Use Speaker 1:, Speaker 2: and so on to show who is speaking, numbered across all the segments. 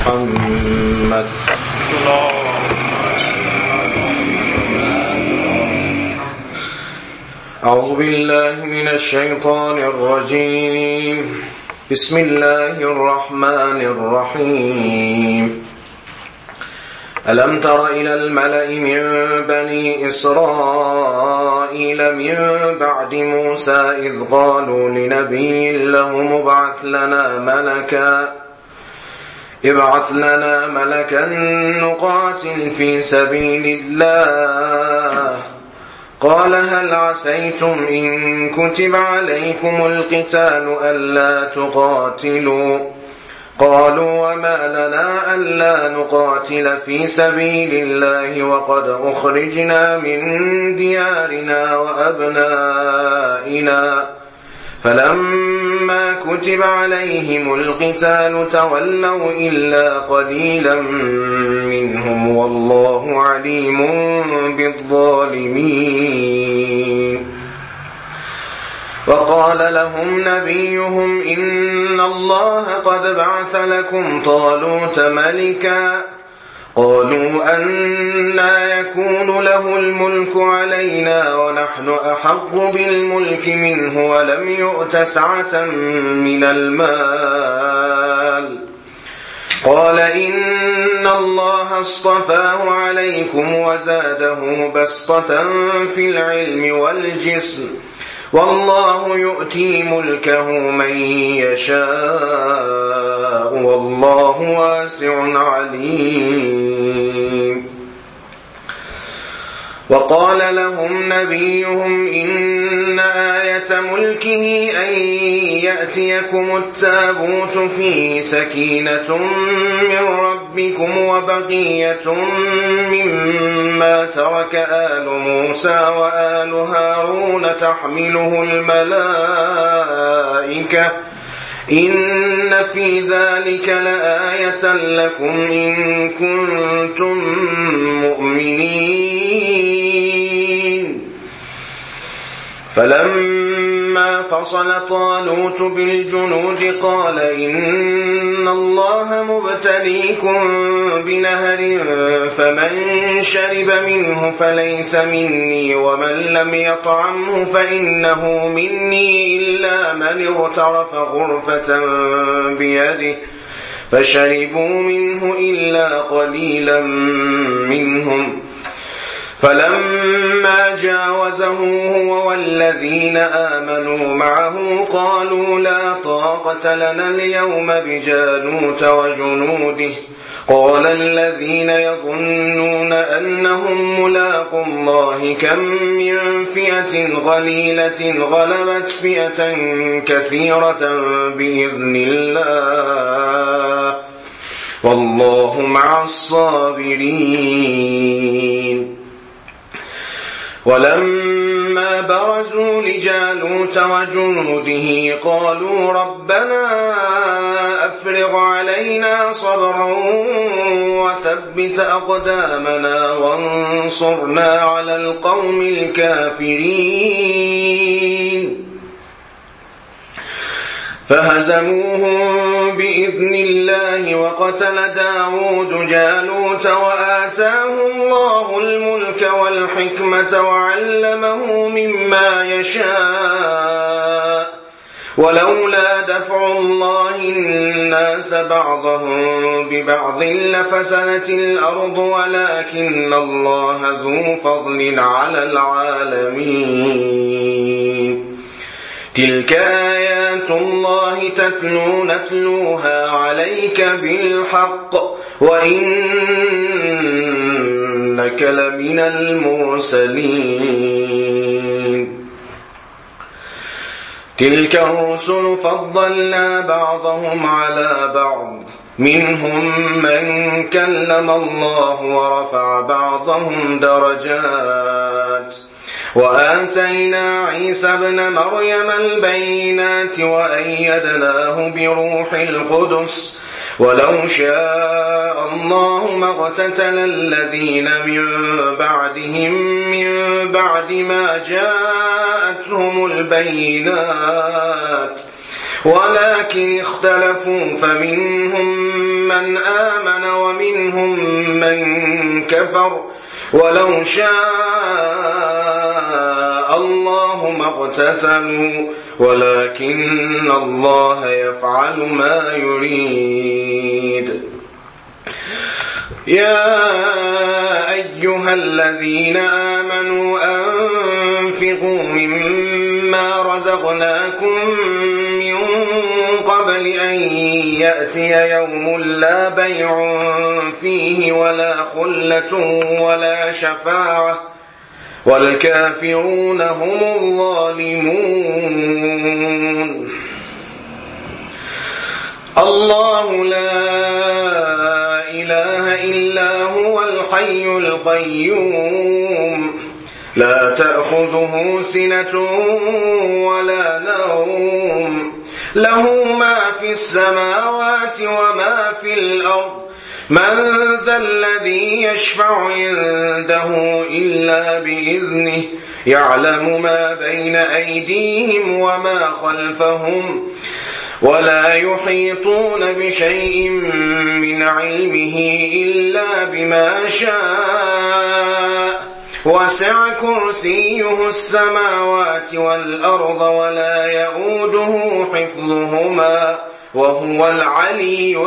Speaker 1: محمد. أعوذ بالله من الشيطان الرجيم. بسم الله الرحمن الرحيم. ألم تر إلى الملأ من بني إسرائيل من بعد موسى إذ قالوا لنبي له ابعث لنا ملكا نقاتل في سبيل الله. قال هل عسيتم إن كتب عليكم القتال ألا تقاتلوا؟ قالوا وما لنا ألا نقاتل في سبيل الله وقد أخرجنا من ديارنا وأبنائنا. فلما كتب عليهم القتال تولوا إلا قليلا منهم والله عليم بالظالمين. وقال لهم نبيهم إن الله قد بعث لكم طالوت ملكا. قالوا أنى يكون له الملك علينا ونحن أحق بالملك منه ولم يؤت سعة من المال. قال إن الله اصطفاه عليكم وزاده بسطة في العلم والجسم والله يؤتي ملكه من يشاء والله واسع عليم. وقال لهم نبيهم إن آية ملكه أن يأتيكم التابوت فيه سكينة من ربكم وبقية مما ترك آل موسى وآل هارون تحمله الملائكة إن في ذلك لآية لكم إن كنتم مؤمنين. فلما فصل طالوت بالجنود قال إن الله مبتليكم بنهر فمن شرب منه فليس مني ومن لم يطعمه فإنه مني إلا من اغترف غرفة بيده فشربوا منه إلا قليلا منهم. فلما جاوزه هو والذين آمنوا معه قالوا لا طاقة لنا اليوم بجالوت وجنوده. قال الذين يظنون أنهم ملاقو الله كم من فئة قليلة غلبت فئة كثيرة بإذن الله والله مع الصابرين. ولما برزوا لجالوت وجنوده قالوا ربنا أفرغ علينا صبرا وثبت أقدامنا وانصرنا على القوم الكافرين. فهزموهم بإذن الله وقتل داود جالوت وآتاه الله الملك والحكمة وعلمه مما يشاء ولولا دفع الله الناس بعضهم ببعض لفسدت الأرض ولكن الله ذو فضل على العالمين. تلك آيات الله نتلوها عليك بالحق وإنك لمن المرسلين. تلك الرسل فضلنا بعضهم على بعض منهم من كلم الله ورفع بعضهم درجات وآتينا عيسى ابن مريم البينات وأيدناه بروح القدس ولو شاء الله ما اقتتل الذين من بعدهم من بعد ما جاءتهم البينات ولكن اختلفوا فمنهم من آمن ومنهم من كفر ولو شاء الله ما اقتتلوا ولكن الله يفعل ما يريد. يا أيها الذين آمنوا أنفقوا مما رزقناكم من قبل أن يأتي يوم لا بيع فيه ولا خلة ولا شفاعة والكافرون هم الظالمون. الله لا إله إلا هو الحي القيوم لا تأخذه سنة ولا نوم له ما في السماوات وما في الأرض من ذا الذي يشفع عنده إلا بإذنه يعلم ما بين أيديهم وما خلفهم ولا يحيطون بشيء من علمه إلا بما شاء وسع كرسيه السماوات والأرض ولا يؤوده حفظهما وهو العلي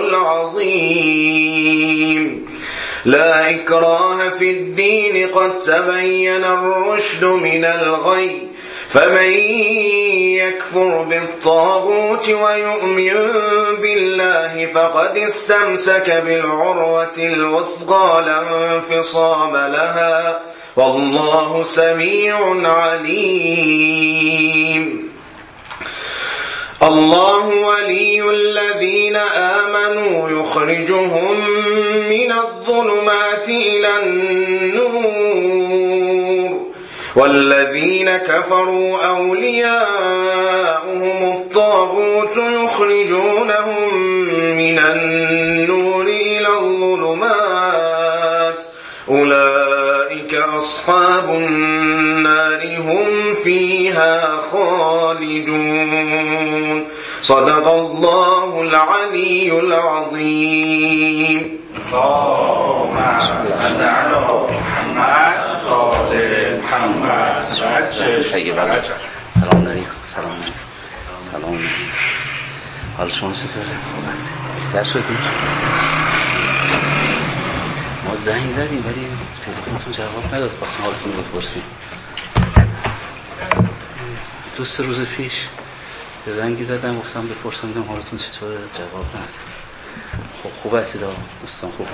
Speaker 1: العظيم. لا إكراه في الدين قد تبين الرشد من الغي فمن يكفر بالطاغوت ويؤمن بالله فقد استمسك بالعروة الوثقى لا انفصام لها والله سميع عليم. الله ولي الذين آمنوا يخرجهم من الظلمات إلى النور والذين كفروا أولياؤهم الطاغوت يخرجونهم من النور إلى الظلمات أولئك أصحاب النار هم فيها خالدون. صدق الله العلي العظيم.
Speaker 2: اللهم صل على محمد وآل محمد.
Speaker 3: سلام علیکم. سلام. حال شما چطوره؟ بهتر شدید؟ ما زنگ زدیم ولی تلفنتون جواب نداد. خواستم حالتون رو بپرسیم. 2-3 روز پیش زنگی زدم گفتم بپرسم دیدم حالتون چطوره، جواب نداد. خب خوب هستید دوستان؟ خوبه.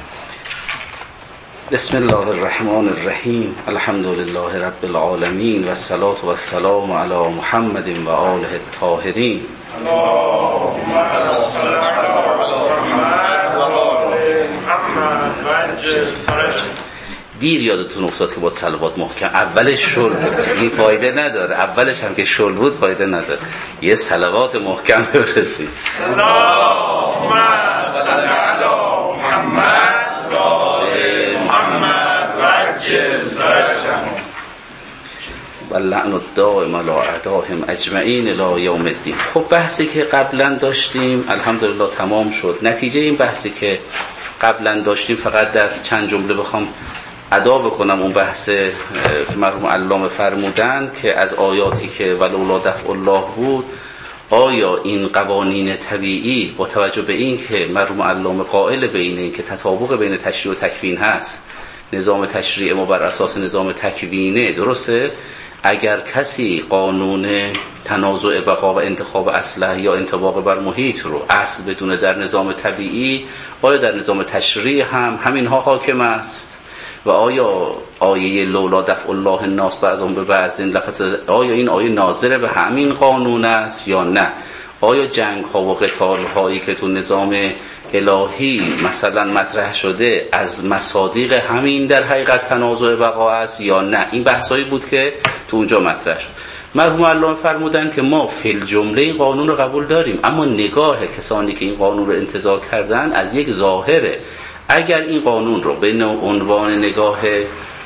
Speaker 3: بسم الله الرحمن الرحیم. الحمد لله رب العالمین و الصلاة و السلام علی محمد و آله الطاهرین.
Speaker 2: اللهم صل على محمد و آل محمد و عجل فرجهم.
Speaker 3: دیر یادتون افتاد که با صلوات محکم اولش شل بود، این فایده نداره، اولش هم که شل بود فایده نداره، یه صلوات محکم بفرستید.
Speaker 2: اللهم صل علی محمد و آل محمد و عجل فرجهم.
Speaker 3: و لعن الدائم علی اعدائهم اجمعین الی یوم الدین. خب بحثی که قبلا داشتیم الحمدلله تمام شد. نتیجه این بحثی که قبلا داشتیم فقط در چند جمله بخوام ادا بکنم اون بحث که مرحوم علامه فرمودن که از آیاتی که ولولا دفع الله بود، آیا این قوانین طبیعی با توجه به این که مرحوم علامه قائل به اینه که تطابق بین تشریع و تکوین هست، نظام تشریع ما بر اساس نظام تکوینه، درسته؟ اگر کسی قانون تنازع بقا و انتخاب اصلح یا انطباق بر محیط رو اصل بدونه در نظام طبیعی، آیا در نظام تشریع هم همینها حاکم است؟ و آیا آیه لولا دفع الله الناس بعضهم ببعض لفظ، آیا این آیه ناظر به همین قانون است یا نه؟ آیا جنگ ها و قتال هایی که تو نظام الهی مثلا مطرح شده از مصادیق همین در حقیقت تنازع بقا است یا نه؟ این بحثایی بود که تو اونجا مطرح شد. مرحوم علامه فرمودن که ما فی الجمله این قانون رو قبول داریم، اما نگاه کسانی که این قانون رو انتزاع کردن از یک ظاهره. اگر این قانون رو به عنوان نگاه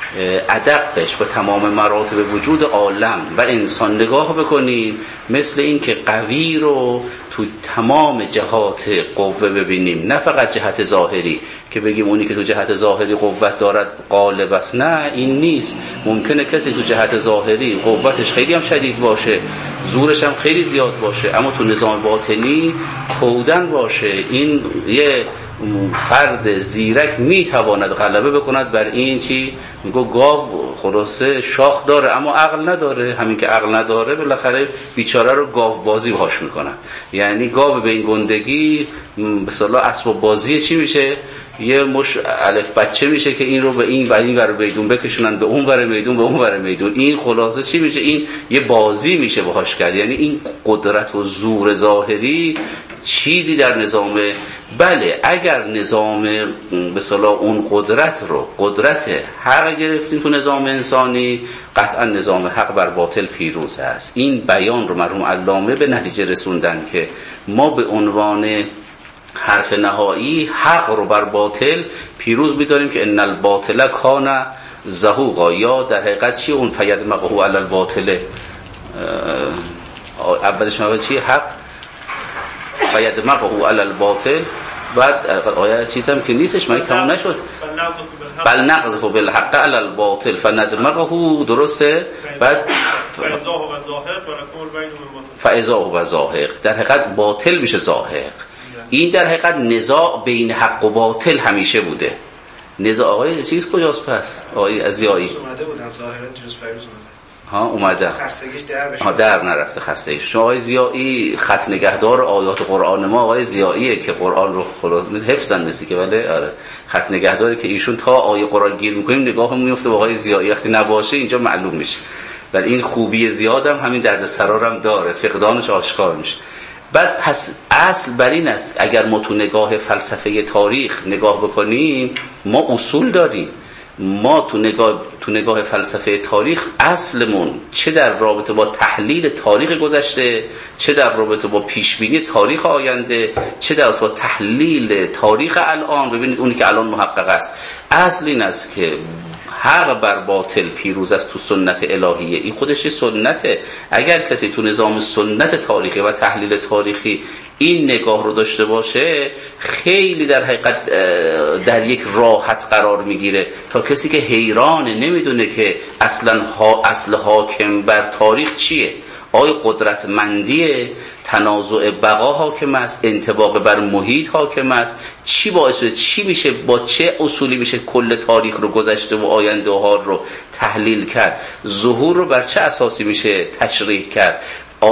Speaker 3: ادقش به تمام مراتب وجود عالم و انسان نگاه بکنیم، مثل این که قوی رو تو تمام جهات قوه ببینیم، نه فقط جهت ظاهری که بگیم اونی که تو جهت ظاهری قوت دارد غالب است. نه، این نیست. ممکنه کسی تو جهت ظاهری قوتش خیلی هم شدید باشه، زورش هم خیلی زیاد باشه، اما تو نظام باطنی کودن باشه. این یه فرد زیرک میتواند غلبه بکند بر این چی میگو گاو خلاصه شاخ داره اما عقل نداره. همین که عقل نداره بالاخره بیچاره رو گاو بازی باهاش میکنن. یعنی گاو به این گندگی به اصطلاح اسباب بازی چی میشه؟ یه مش الف بچه میشه که این رو به این و این ور میدون بکشونن به اون ور میدون به اون ور میدون. این خلاصه چی میشه؟ این یه بازی میشه باهاش کرد. یعنی این قدرت و زور ظاهری چیزی در نظام، بله اگر نظام به اصطلاح اون قدرت رو قدرت حق گرفتیم تو نظام انسانی، قطعا نظام حق بر باطل پیروز است. این بیان رو مرحوم علامه به نتیجه رسوندن که ما به عنوان حرف نهایی حق رو بر باطل پیروز می‌داریم که ان الباطل کان زهوقا، یا در حقیقت چی اون فیدمغه علی الباطل، اولش میگه چی؟ حق فیدمغه علی الباطل، بعد آیه چیزم که نیستش مگه تموم نشد؟ بل نقذف بالحق علی الباطل فندمغه، درسته؟ بعد فاذا هو زاهق، در حقیقت باطل میشه زاهق. این در حقیقت نزاع بین حق و باطل همیشه بوده. نزاع آقای چیز کجاست پس؟ آقای ازیایی
Speaker 4: اومده بودن ظاهرا جز پیروز
Speaker 3: ها اومده
Speaker 4: خستگیش در بشه.
Speaker 3: ها در نرفته خستگیش. شما آقای زیایی خط نگهدار آیات قرآن ما آقای زیاییه که قرآن رو خلاص حفظن مثل که ولی آره خط نگهداری که ایشون تا آیه قرآن گیر میکنیم نگاهمون میفته به آقای زیایی، وقتی نباشه اینجا معلوم میشه. ولی این خوبی زیادم همین دردسرارم داره، فقدانش آشکار میشه. بعد پس اصل بر این است اگر ما تو نگاه فلسفه تاریخ نگاه بکنیم، ما اصول داریم. ما تو نگاه فلسفه تاریخ اصلمون چه در رابطه با تحلیل تاریخ گذشته، چه در رابطه با پیشبینی تاریخ آینده، چه در رابطه با تحلیل تاریخ الان، ببینید اونی که الان محقق است، اصل این است که حق بر باطل پیروز است تو سنت الهیه. این خودش سنته. اگر کسی تو نظام سنت تاریخی و تحلیل تاریخی این نگاه رو داشته باشه، خیلی در حقیقت در یک راحت قرار میگیره، تا کسی که حیرانه نمیدونه که اصل حاکم بر تاریخ چیه. آیا قدرتمندی تنازع بقا حاکم است، انطباق بر محیط حاکم است، چی باعث چی میشه، با چه اصولی میشه کل تاریخ رو گذشته و آینده و حال رو تحلیل کرد، ظهور رو بر چه اساسی میشه تشریح کرد،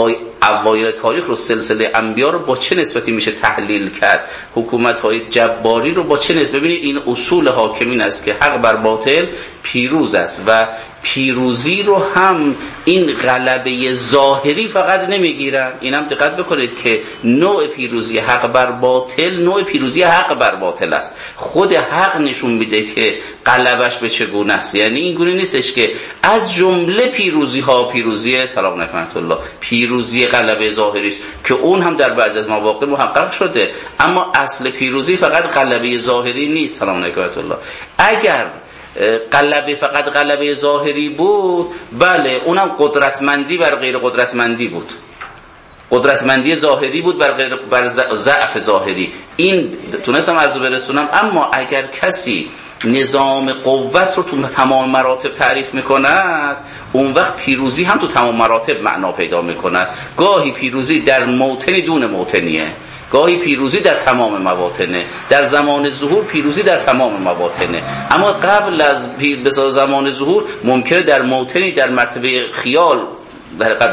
Speaker 3: اوایل تاریخ رو سلسله انبیا رو با چه نسبتی میشه تحلیل کرد، حکومت‌های جباری رو با چه نسبت. ببینید این اصول حاکمین است که حق بر باطل پیروز است و پیروزی رو هم این غلبه ظاهری فقط نمیگیرن. اینم دقت بکنید که نوع پیروزی حق بر باطل نوع پیروزی حق بر باطل است. خود حق نشون میده که غلبش به چگونه است. یعنی این گونه نیستش که از جمله پیروزی ها پیروزی سلام علیکم الله پیروزی غلبه ظاهری است که اون هم در بعضی از مواقع محقق شده، اما اصل پیروزی فقط غلبه ظاهری نیست. سلام علیکم الله. اگر غلبه فقط غلبه ظاهری بود، بله اونم قدرتمندی بر غیر قدرتمندی بود، قدرتمندی ظاهری بود بر ضعف ظاهری. این تونستم عرض برسونم. اما اگر کسی نظام قوت رو تو تمام مراتب تعریف میکند، اون وقت پیروزی هم تو تمام مراتب معنا پیدا میکند. گاهی پیروزی در موطنی دون موطنیه، گاهی پیروزی در تمام مواطنه، در زمان ظهور پیروزی در تمام مواطنه، اما قبل از زمان ظهور ممکنه در موطنی در مرتبه خیال در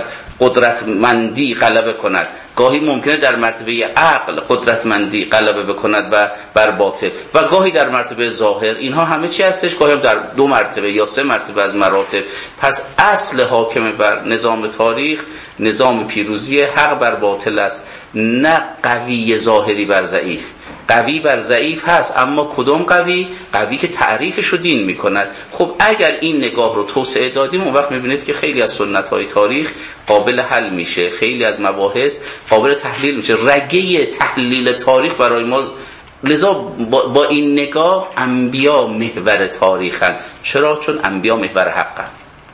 Speaker 3: قدرتمندی غلبه کند، گاهی ممکنه در مرتبه عقل قدرتمندی غلبه بکند و بر باطل، و گاهی در مرتبه ظاهر. اینها همه چی هستش؟ گاهی در 2 مرتبه یا 3 مرتبه از مراتب. پس اصل حاکم بر نظام تاریخ نظام پیروزی حق بر باطل است، نه قوی ظاهری بر ضعیف. قوی بر ضعیف هست، اما کدوم قوی؟ قوی که تعریفش رو دین میکند. خب اگر این نگاه رو توسعه دادیم، اون وقت میبینید که خیلی از سنت‌های تاریخ قابل حل میشه، خیلی از مباحث قابل تحلیل میشه. رگه تحلیل تاریخ برای ما لذا با این نگاه انبیا محور تاریخن. چرا؟ چون انبیا محور حقن،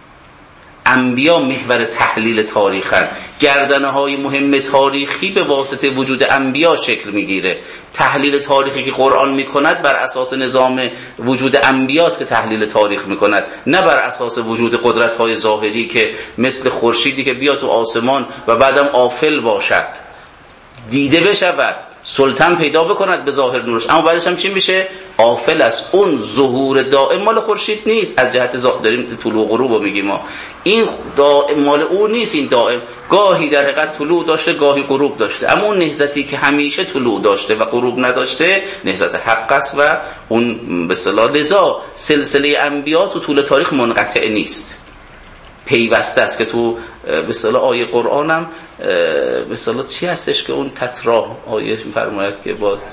Speaker 3: انبیا محور تحلیل تاریخن. گردنه‌های مهم تاریخی به واسطه وجود انبیا شکل میگیره. تحلیل تاریخی که قرآن میکند بر اساس نظام وجود انبیاست که تحلیل تاریخ میکند، نه بر اساس وجود قدرت‌های ظاهری که مثل خورشیدی که بیا تو آسمان و بعدم آفل باشد، دیده بشود، سلطان پیدا بکند به ظاهر نورش، اما بعدش هم چی میشه؟ آفل است. اون ظهور دائم مال خورشید نیست. از جهت داریم طلوع غروب رو میگیم ما، این دائم مال اون نیست. این دائم گاهی در حقیقت طلوع داشته، گاهی غروب داشته، اما اون نهضتی که همیشه طلوع داشته و غروب نداشته نهضت حق است و اون به اصطلاح لذا سلسله انبیا تو طول تاریخ منقطع نیست، پیوسته است. که تو به اصطلاح آیه قرآنم به اصطلاح چی هستش که اون تترا آیه فرماید که با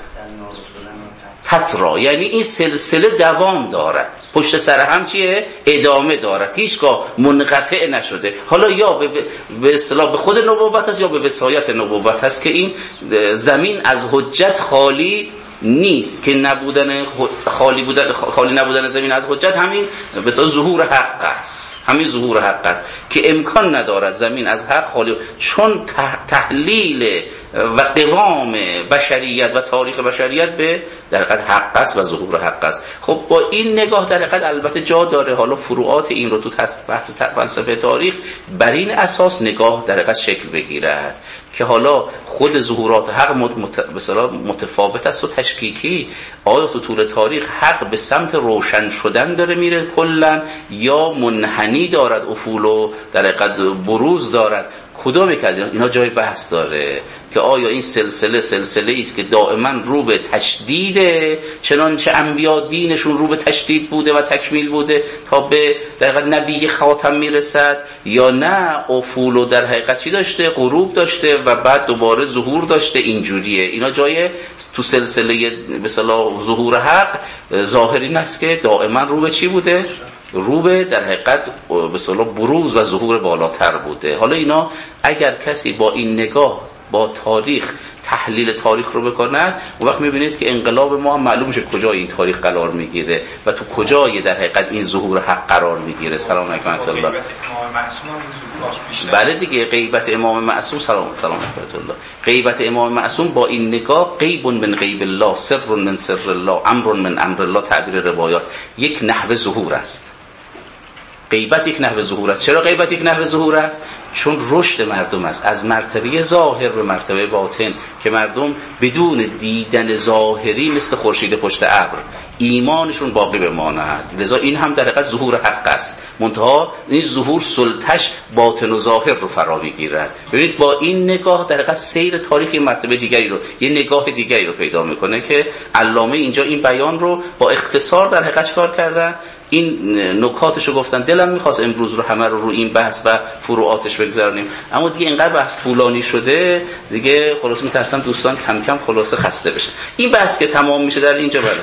Speaker 3: تترا، یعنی این سلسله دوام دارد، پشت سر هم چیه؟ ادامه دارد، هیچگاه منقطع نشده. حالا یا به اصطلاح به خود نبوت است یا به وصایت نبوت است که این زمین از حجت خالی نیست، که نبودن خالی نبودن زمین از حجت همین به اصطلاح ظهور حق است، همین ظهور حق است که امکان ندارد زمین از حق خالی، چون تحلیل و قوام بشریت و تاریخ بشریت به در حقیقت حق است و ظهور حق است. خب با این نگاه در حقیقت البته جا داره حالا فروعات این رو تو بحث فلسفه تاریخ بر این اساس نگاه در حقیقت شکل بگیرد که حالا خود ظهورات حق متفاوت است و تشکیکی. آیا تو طول تاریخ حق به سمت روشن شدن داره میره کلا، یا منحنی دارد، افول و در حقیقت بروز دارد؟ کدوم یک از اینا جای بحث داره که آیا این سلسله است که دائما رو به تشدیده، چنانچه انبیا دینشون رو به تشدید بوده و تکمیل بوده تا به در حقیقت نبی خاتم میرسد، یا نه افول و در حقیقت چی داشته؟ غروب داشته و بعد دوباره ظهور داشته. اینجوریه. اینا جای تو سلسله به اصطلاح ظهور حق ظاهری است که دائما رو به چی بوده؟ رو به در حقیقت به اصطلاح بروز و ظهور بالاتر بوده. حالا اینا اگر کسی با این نگاه با تاریخ تحلیل تاریخ رو بکند، اون وقت میبینید که انقلاب ما هم معلوم میشه کجای این تاریخ قرار میگیره و تو کجای در حقیقت این ظهور حق قرار میگیره. سلام علیکم ورحمت الله. بله دیگه، غیبت امام معصوم سلام علیکم ورحمت الله. غیبت امام معصوم با این نگاه غیب من غیب الله، سر من سر الله، امر من امر الله، تعبیر روایات، یک نحوه ظهور است. غیبت یک نحوه ظهور است. چرا غیبت یک نحوه ظهور است؟ چون رشد مردم است از مرتبه ظاهر به مرتبه باطن، که مردم بدون دیدن ظاهری مثل خورشید پشت ابر ایمانشون باقی بماند. لذا این هم در حقیقت ظهور حق است، منتها این ظهور سلطش باطن و ظاهر رو فرا میگیرد. ببینید با این نگاه در حقیقت سیر تاریخ مرتبه دیگری رو، یه نگاه دیگری رو پیدا میکنه که علامه اینجا این بیان رو با اختصار در حقیقت کار کردن. این نکاتشو گفتن. دلم میخواست امروز رو همه رو این بحث و فروعاتش بگذاریم، اما دیگه اینقدر بحث طولانی شده دیگه خلاص میترسم دوستان کم کم خلاصه خسته بشن. این بحث که تمام میشه در اینجا بله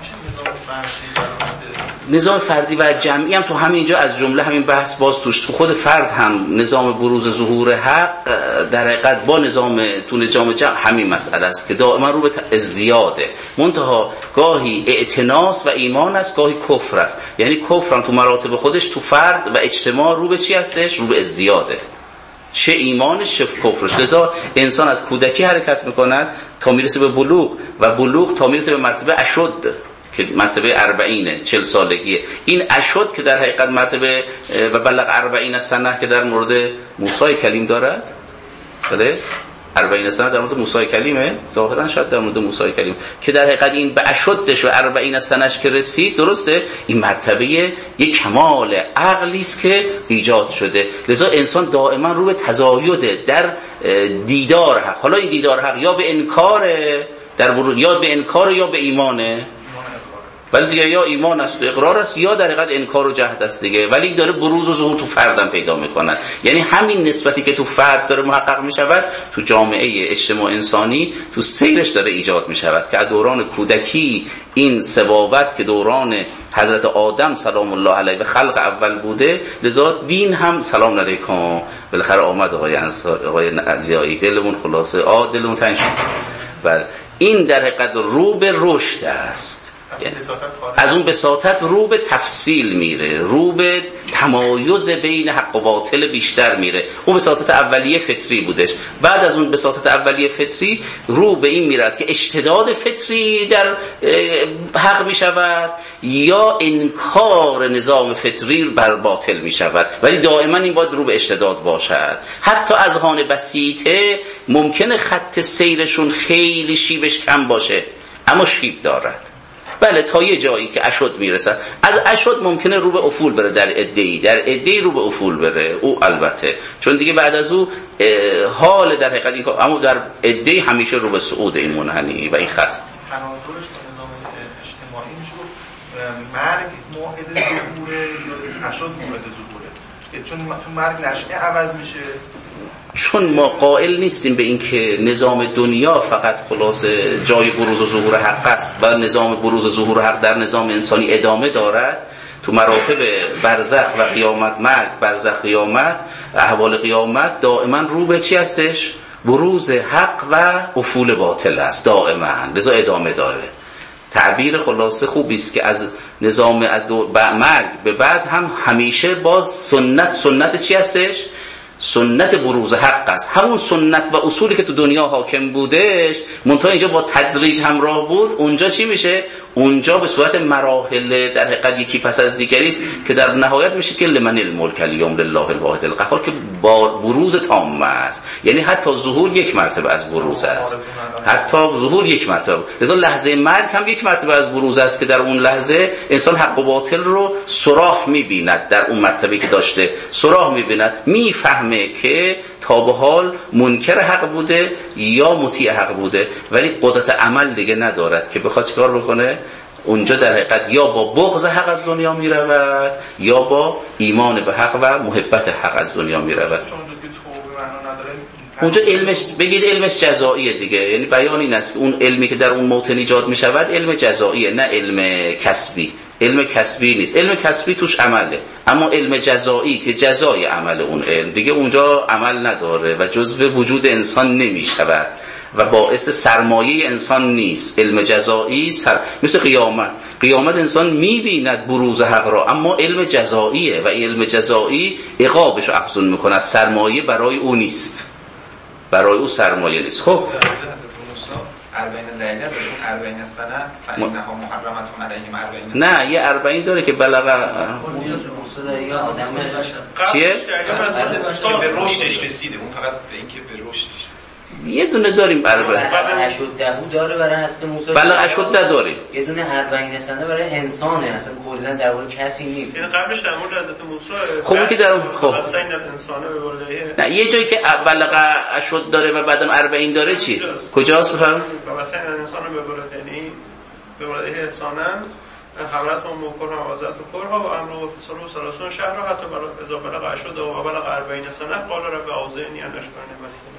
Speaker 3: نظام فردی و جمعی هم تو همینجا از جمله همین بحث باز توش تو خود فرد هم نظام بروز ظهور حق در حقیقت با نظام جمع همین مسئله است که دائما رو به ازدیاده، منتها گاهی اعتناس و ایمان است، گاهی کفر است. یعنی کفر هم تو مراتب خودش تو فرد و اجتماع رو به چی هستش؟ رو به ازدیاده، چه ایمانش چه کفرش. لذا انسان از کودکی حرکت میکند تا میرسه به بلوغ و بلوغ تا میرسه به مرتبه اشد که مرتبه 40 سالگیه. این اشد که در حقیقت مرتبه و بلغ 40 سنه که در مورد موسی کلیم دارد، بله 40 سنه در مورد موسی کلیمه، ظاهرا شاید در مورد موسی کلیم که در حقیقت این به اشدش و 40 سنهش که رسید، درسته این مرتبه یک کمال عقلی است که ایجاد شده. لذا انسان دائما رو به تزاید در دیدار حق. حالا این دیدار حق یا به انکار در ورود، یا به انکار یا به ایمانه، ولی دیگه یا ایمان است و اقرار است یا در حقیقت انکار و جهد است دیگه، ولی داره بروز و ظهور تو فردم پیدا میکنه. یعنی همین نسبتی که تو فرد داره محقق میشود تو جامعه اجتماع انسانی تو سیرش داره ایجاد میشود که از دوران کودکی این سبابت که دوران حضرت آدم سلام الله علیه و خلق اول بوده، لذا دین هم سلام علیکم بالاخره آمد. آقای ضیایی دلمون خلاصه دلمون تنگ شد. بله این در حقیقت رو به رشد است، از اون بساطت رو به تفصیل میره، رو به تمایز بین حق و باطل بیشتر میره. اون بساطت اولیه فطری بودش. بعد از اون بساطت اولیه فطری رو به این میرد که اشتداد فطری در حق میشود یا انکار نظام فطری بر باطل میشود، ولی دائما این باید رو به اشتداد باشد. حتی اذهان بسیطه ممکنه خط سیرشون خیلی شیبش کم باشه اما شیب دارد. بله تا یه جایی که اشد میرسد. از اشد ممکنه رو به افول بره در عده‌ای رو به افول بره، او البته چون دیگه بعد از او حال در حقیقت این، اما در عده‌ای همیشه رو به صعود این منحنی و این خط.
Speaker 5: تناسلش با نظام اجتماعی میشه مرگ موعد ظهوره یا اشد موعد ظهوره؟ چون تو مرگ نشأه عوض میشه.
Speaker 3: چون ما قائل نیستیم به این که نظام دنیا فقط خلاص جای بروز و ظهور حق است و نظام بروز و ظهور حق در نظام انسانی ادامه دارد. تو مراتب برزخ و قیامت، مرگ، برزخ، قیامت، احوال قیامت دائما رو به چی هستش؟ بروز حق و افول باطل است دائما، لذا ادامه داره. تعبیر خلاصه خوبی است که از نظام مرگ به بعد هم همیشه باز سنت چی هستش؟ سنت بروز حق است. همون سنت و اصولی که تو دنیا حاکم بودش منتها اینجا با تدریج همراه بود، اونجا چی میشه؟ اونجا به صورت مراحل در حقیقت یکی پس از دیگری است که در نهایت میشه که لمن الملک الیوم لله الواحد القهار، که با بروز تام است. یعنی حتی ظهور یک مرتبه از بروز است، حتی ظهور یک مرتبه. لذا لحظه مرگ هم یک مرتبه از بروز است که در اون لحظه انسان حق و باطل رو صراح میبیند، در اون مرتبه که داشته صراح میبیند، میفهمه که تا به حال منکر حق بوده یا مطیع حق بوده، ولی قدرت عمل دیگه ندارد که بخواد چیکار بکنه. اونجا در حقیقت یا با بغض حق از دنیا می رود یا با ایمان به حق و محبت حق از دنیا می رود. اونجا علمش بگید علمش جزائیه دیگه، یعنی بیان این است که اون علمی که در اون موطن ایجاد می شود علم جزائیه، نه علم کسبی. علم کسبی نیست، علم کسبی توش عمله، اما علم جزایی که جزای عمل اون علم دیگه اونجا عمل نداره و جزء وجود انسان نمی شود و باعث سرمایه انسان نیست. علم جزایی مثل قیامت انسان می بیند بروز حق را، اما علم جزاییه و علم جزایی عقابش رو افزون میکنه، سرمایه برای او نیست، برای او سرمایه نیست. خب
Speaker 5: 40 لیله بهشون 40 سنه فإنها محرمة علیهم 40 سنه.
Speaker 3: نه یه 40 داره که بلغ
Speaker 6: یا آدم
Speaker 3: چیه؟
Speaker 5: به رشدش رسیده، اون فقط به این که به رشدش
Speaker 3: یه دونه داریم 40
Speaker 6: اشده داره برای حضرت موسی،
Speaker 3: بلغ اشده داریم.
Speaker 6: یه دونه 40 سنه برای انسانه، اصلا کلا در مورد کسی نیست.
Speaker 2: یعنی قبلش در مورد حضرت موسی
Speaker 3: خب که در خب
Speaker 2: اصلا این انسانه به بالایه،
Speaker 3: نه یه جایی که بلغ اشد داره و بعدم 40 داره چی؟ کجاست بفرمایید؟
Speaker 2: مثلا انسان به بالایه، به بالایه انسانن حملت و موکر و وزارت و کرها و امر و فصل و سلاسون شهر را حتی برای اذا بلغ اشد و بلغ 40 سنه قال رب اوزعنی ان اشکر نعمتک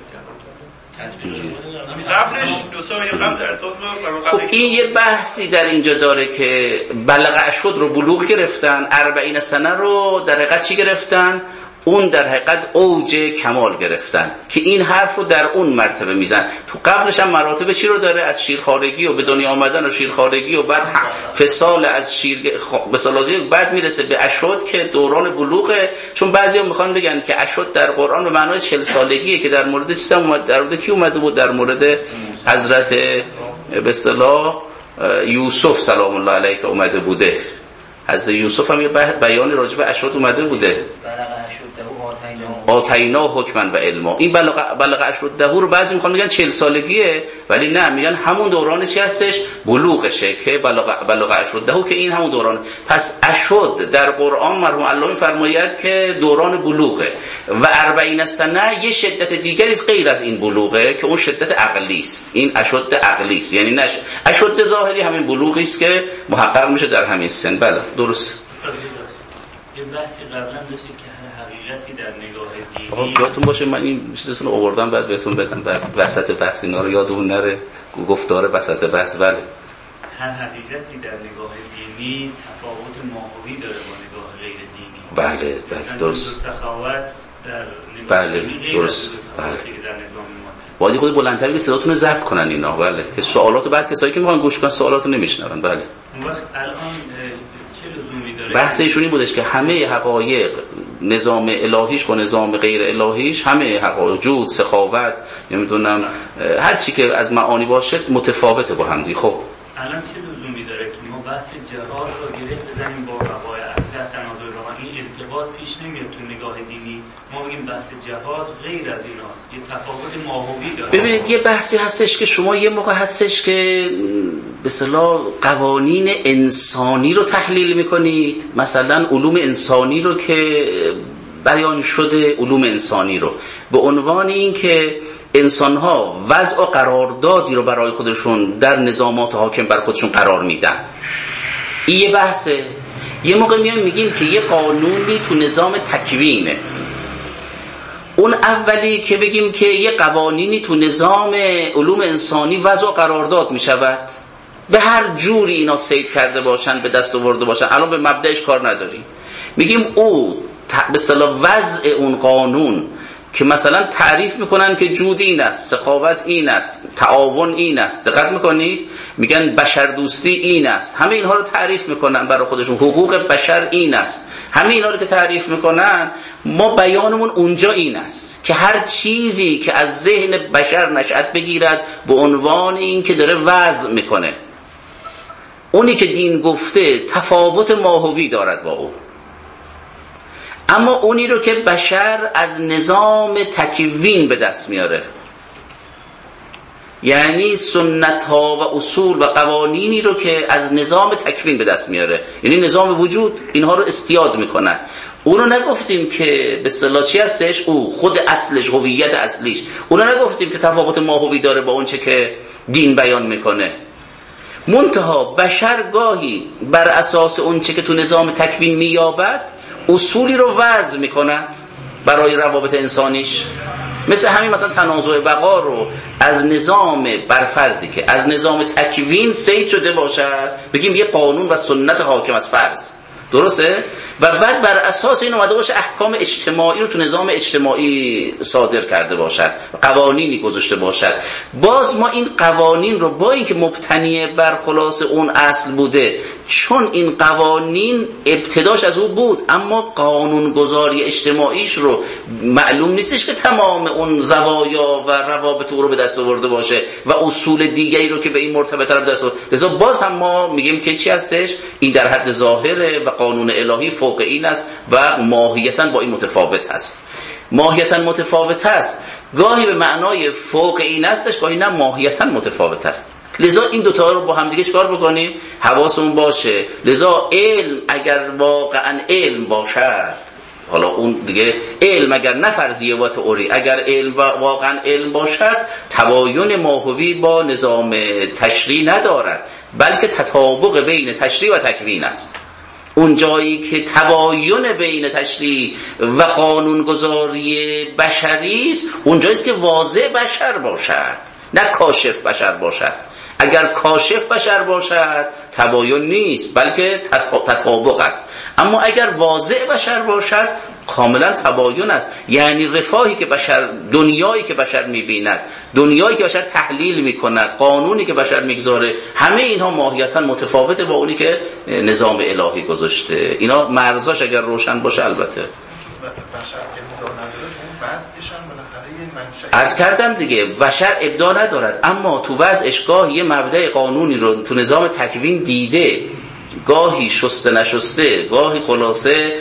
Speaker 2: قبلش دو سال قبل ارتباط رو.
Speaker 3: خب این یه بحثی در اینجا داره که بلغ اشد رو بلوغ گرفتن، 40 سنه رو در حقیقت چی گرفتن؟ اون در حقیقت اوج کمال گرفتن که این حرف رو در اون مرتبه میزن. تو قبلش هم مراتب چی رو داره؟ از شیرخوارگی و به دنیا آمدن و شیرخوارگی و بعد فصال از بسالگی، بعد میرسه به اشد که دوران بلوغه. چون بعضیا میخوان بگن که اشد در قرآن به معنای 40 سالگیه که در مورد چی اومد؟ در مورد کی اومده بود؟ در مورد حضرت به اصطلاح یوسف سلام الله علیه که اومده بوده. حضرت یوسف هم یه بیانی راجع به اشد اومده بوده، آتینا حکما و علما. این بلغ اشده رو بعضی میخوان میگن 40 سالگیه، ولی نه، میگن همون دوران چی هستش؟ بلوغشه که بلغ اشده، که این همون دوران. پس اشد در قرآن مرحوم الله میفرماید که دوران بلوغه و 40 سنه یه شدت دیگری است غیر از این بلوغه که اون شدت عقلی است. این اشد عقلی است، یعنی نه اشد ظاهری همین بلوغی است که محقق میشه در همین سن. بله درست.
Speaker 7: یه بحثی قبلا داشتیم که هر حقیقتی در نگاه دینی،
Speaker 3: یادتون باشه من این چیزا رو آوردم بعد بهتون بدم در وسط بحث، اینا رو یادمون نره، گفتار وسط بحث. بله
Speaker 7: هر حقیقتی در نگاه دینی تفاوت ماهوی داره با نگاه غیر دینی.
Speaker 3: بله درست.
Speaker 7: تفاوت در نگاه
Speaker 3: بله درست. بله
Speaker 7: در نظام
Speaker 3: باید خود بلندتر بگید صداتون رو ضبط کنن اینا. بله که سوالاتو بعد کسایی که میخوان گوش کنن سوالاتو نمیشنون. بله
Speaker 7: اون وقت الان چه لزومی داره؟
Speaker 3: بحث ایشون این بودش که همه حقایق نظام الهیش با نظام غیر الهیش، همه حقایق وجود، سخاوت، نمیدونم هر چی که از معانی باشه متفاوته با هم دیگه. خب
Speaker 7: الان چه لزومی داره که ما بحث جهاد رو گره بزنیم با وقایع اصل تناظر راه؟ این ارتباط پیش نمیاد تو نگاه دینی. ما بگیم بحث جهاد غیر از ایناست، یه تفاوت ماهوی داره.
Speaker 3: ببینید یه بحثی هستش که شما یه موقع هستش که به اصطلاح قوانین انسانی رو تحلیل میکنید، مثلا علوم انسانی رو که بیان شده، علوم انسانی رو به عنوان این که انسان‌ها وضع و قراردادی رو برای خودشون در نظامات حاکم بر خودشون قرار میدن. این یه بحثه. یه موقع میگیم که یه قانونی تو نظام تکوینه. اون اولی که بگیم که یه قوانینی تو نظام علوم انسانی وضع و قرارداد میشود، به هر جوری اینا سید کرده باشن، به دست آورده باشن، الان به مبدأش کار نداریم. میگیم او به اصطلاح وضع اون قانون که مثلا تعریف میکنن که جود این است، سخاوت این است، تعاون این است، دقت میکنید؟ میگن بشردوستی این است، همه اینها رو تعریف میکنن برای خودشون، حقوق بشر این است، همه اینها رو که تعریف میکنن ما بیانمون اونجا این است که هر چیزی که از ذهن بشر نشأت بگیرد به عنوان این که داره وضع میکنه، اونی که دین گفته تفاوت ماهوی دارد با او. اما اونی رو که بشر از نظام تکوین به دست میاره، یعنی سنت ها و اصول و قوانینی رو که از نظام تکوین به دست میاره، یعنی نظام وجود، اینها رو استیاد میکنن. اونو نگفتیم که به اصطلاح چی هستش، او خود اصلش، هویت اصلیش، اونو نگفتیم که تفاوت ماهوی داره با اون چه که دین بیان میکنه. منتها بشر گاهی بر اساس اون چه که تو نظام تکوین مییابد اصولی رو وضع میکند برای روابط انسانیش. مثل همین مثلا تنازع بقا رو از نظام برفرضی که از نظام تکوین سید شده باشد بگیم یه قانون و سنت حاکم از فرض، درسته؟ و بعد بر اساس این اومده باشه احکام اجتماعی رو تو نظام اجتماعی صادر کرده باشد، قوانینی گذاشته باشد. باز ما این قوانین رو با اینکه مبتنی بر خلاص اون اصل بوده، چون این قوانین ابتداش از او بود، اما قانونگذاری اجتماعیش رو معلوم نیستش که تمام اون زوایا و روابط او رو به دست آورده باشه و اصول دیگری رو که به این مرتبط رو به دست آورده. لذا باز هم ما میگیم که چی هستش، این در حد ظاهره و قانون الهی فوق این است و ماهیتاً با این متفاوت است. ماهیتاً متفاوت است، گاهی به معنای فوق این استش، گاهی نه ماهیتاً متفاوت است. لذا این دوتا رو با هم دیگه چکار بکنیم؟ حواسمون باشه. لذا علم اگر واقعاً علم باشد، حالا اون دیگه علم اگر نه فرضیه و تئوری، اگر علم واقعا علم باشد، تباین ماهوی با نظام تشریع ندارد، بلکه تطابق بین تشریع و تکوین است. اون جایی که تباین بین تشریع و قانونگذاری بشری است، اون جایی است که واضع بشر باشد، نه کاشف بشر باشد. اگر کاشف بشر باشد تباین نیست، بلکه تطابق است. اما اگر واضع بشر باشد کاملا تباین است. یعنی رفاهی که بشر، دنیایی که بشر می‌بیند، دنیایی که بشر تحلیل می‌کند، قانونی که بشر می‌گذاره، همه اینها ماهیتاً متفاوته با اونی که نظام الهی گذاشته. اینا مرزاش اگر روشن باشه البته.
Speaker 5: بشر ابداع نداره، اون وضعش هم بالاخره یه منشأ.
Speaker 3: عرض کردم دیگه بشر ابداع ندارد، اما تو وضعش گاه یه مبدأ قانونی رو تو نظام تکوین دیده، گاهی شسته نشسته، گاهی خلاصه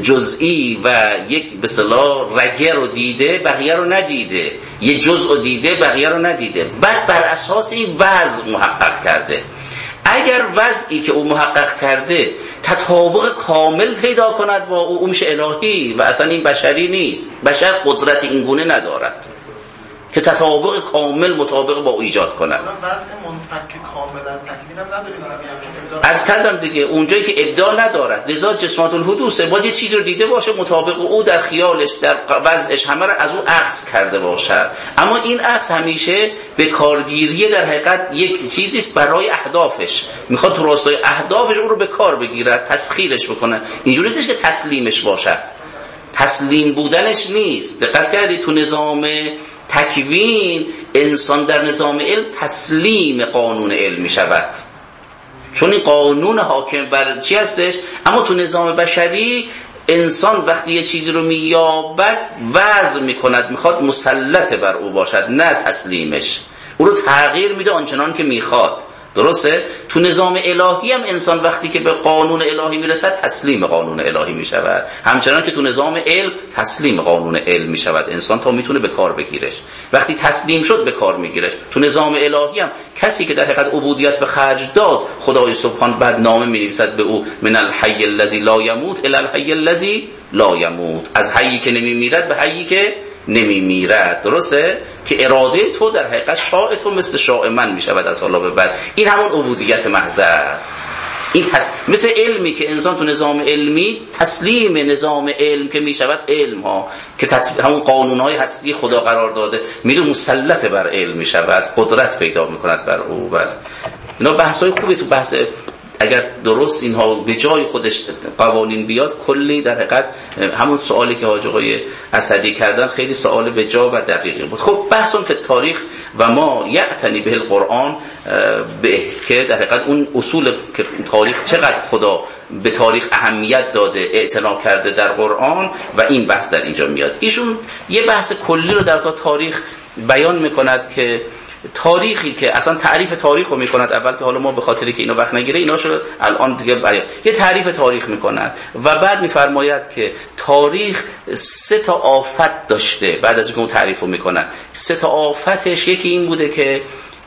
Speaker 3: جزئی و یک به اصطلاح رگه رو دیده، بقیه رو ندیده، یه جزء رو دیده، بقیه رو ندیده، بعد بر اساس این وضع محقق کرده. اگر وضعی که او محقق کرده تطابق کامل پیدا کند با او میشه الهی و اصلا این بشری نیست. بشر قدرت این گونه ندارد که تطابق کامل مطابق با او ایجاد کند.
Speaker 5: وضع منفک کامل از تکوین هم نداریم.
Speaker 3: عرض کردم دیگه اونجایی که ابداع ندارد، لذا جسمات الحدوثه، باید یه چیزی رو دیده باشه مطابق او در خیالش، در وضعش همه رو از او اخذ کرده باشد. اما این اخذ همیشه به کارگیری در حقیقت یک چیزی است برای اهدافش، میخواد تو راستای اهدافش اون رو به کار بگیرد، تسخیرش بکنه. اینجوری نیست که تسلیمش باشد، تسلیم بودنش نیست. دقت کردی تو نظام تکوین انسان در نظام علم تسلیم قانون علم می شود، چون این قانون حاکم بر چی هستش. اما تو نظام بشری انسان وقتی یه چیزی رو مییابد وضع میکند، میخواد مسلط بر او باشد، نه تسلیمش، او رو تغییر میده آنچنان که میخواد. درسته؟ تو نظام الهی هم انسان وقتی که به قانون الهی میرسد تسلیم قانون الهی میشود، همچنان که تو نظام علم تسلیم قانون علم میشود انسان تا میتونه به کار بگیرش. وقتی تسلیم شد به کار میگیرش. تو نظام الهی هم کسی که در حقیقت عبودیت به خرج داد، خدای سبحان بعد نامه مینویسد به او من الحی الذی لا یموت الی الحی الذی لا یموت، از حیی که نمیمیرد به حیی که نمیمیرد. درسته؟ که اراده تو در حقیقت شاء تو مثل شاء من میشود از حالا به بعد. این همون عبودیت محض است. این مثل علمی که انسان تو نظام علمی تسلیم نظام علم که میشود، علم ها که همون قانون های هستی خدا قرار داده، میره مسلط بر علم میشود، قدرت پیدا میکند بر او. بله اینا بحث های خوبی تو بحث اگر درست اینها به جای خودش قوانین بیاد، کلی در حقیقت همون سوالی که حاج آقای اسدی کردن خیلی سوال به جا و دقیقی بود. خب بحثون فی تاریخ و ما یعتنی به القرآن، به که در حقیقت اون اصول که تاریخ چقدر خدا به تاریخ اهمیت داده، اعتنا کرده در قرآن، و این بحث در اینجا میاد. ایشون یه بحث کلی رو در تاریخ بیان میکند که تاریخی که اصلا تعریف تاریخ رو میکند. اول که حالا ما به خاطری که اینو وقت نگیره ایناشو الان دیگه یه تعریف تاریخ میکند و بعد میفرماید که تاریخ 3 تا آفت داشته. بعد از اینکه اون تعریف رو میکند 3 تا آفتش، یکی این بوده که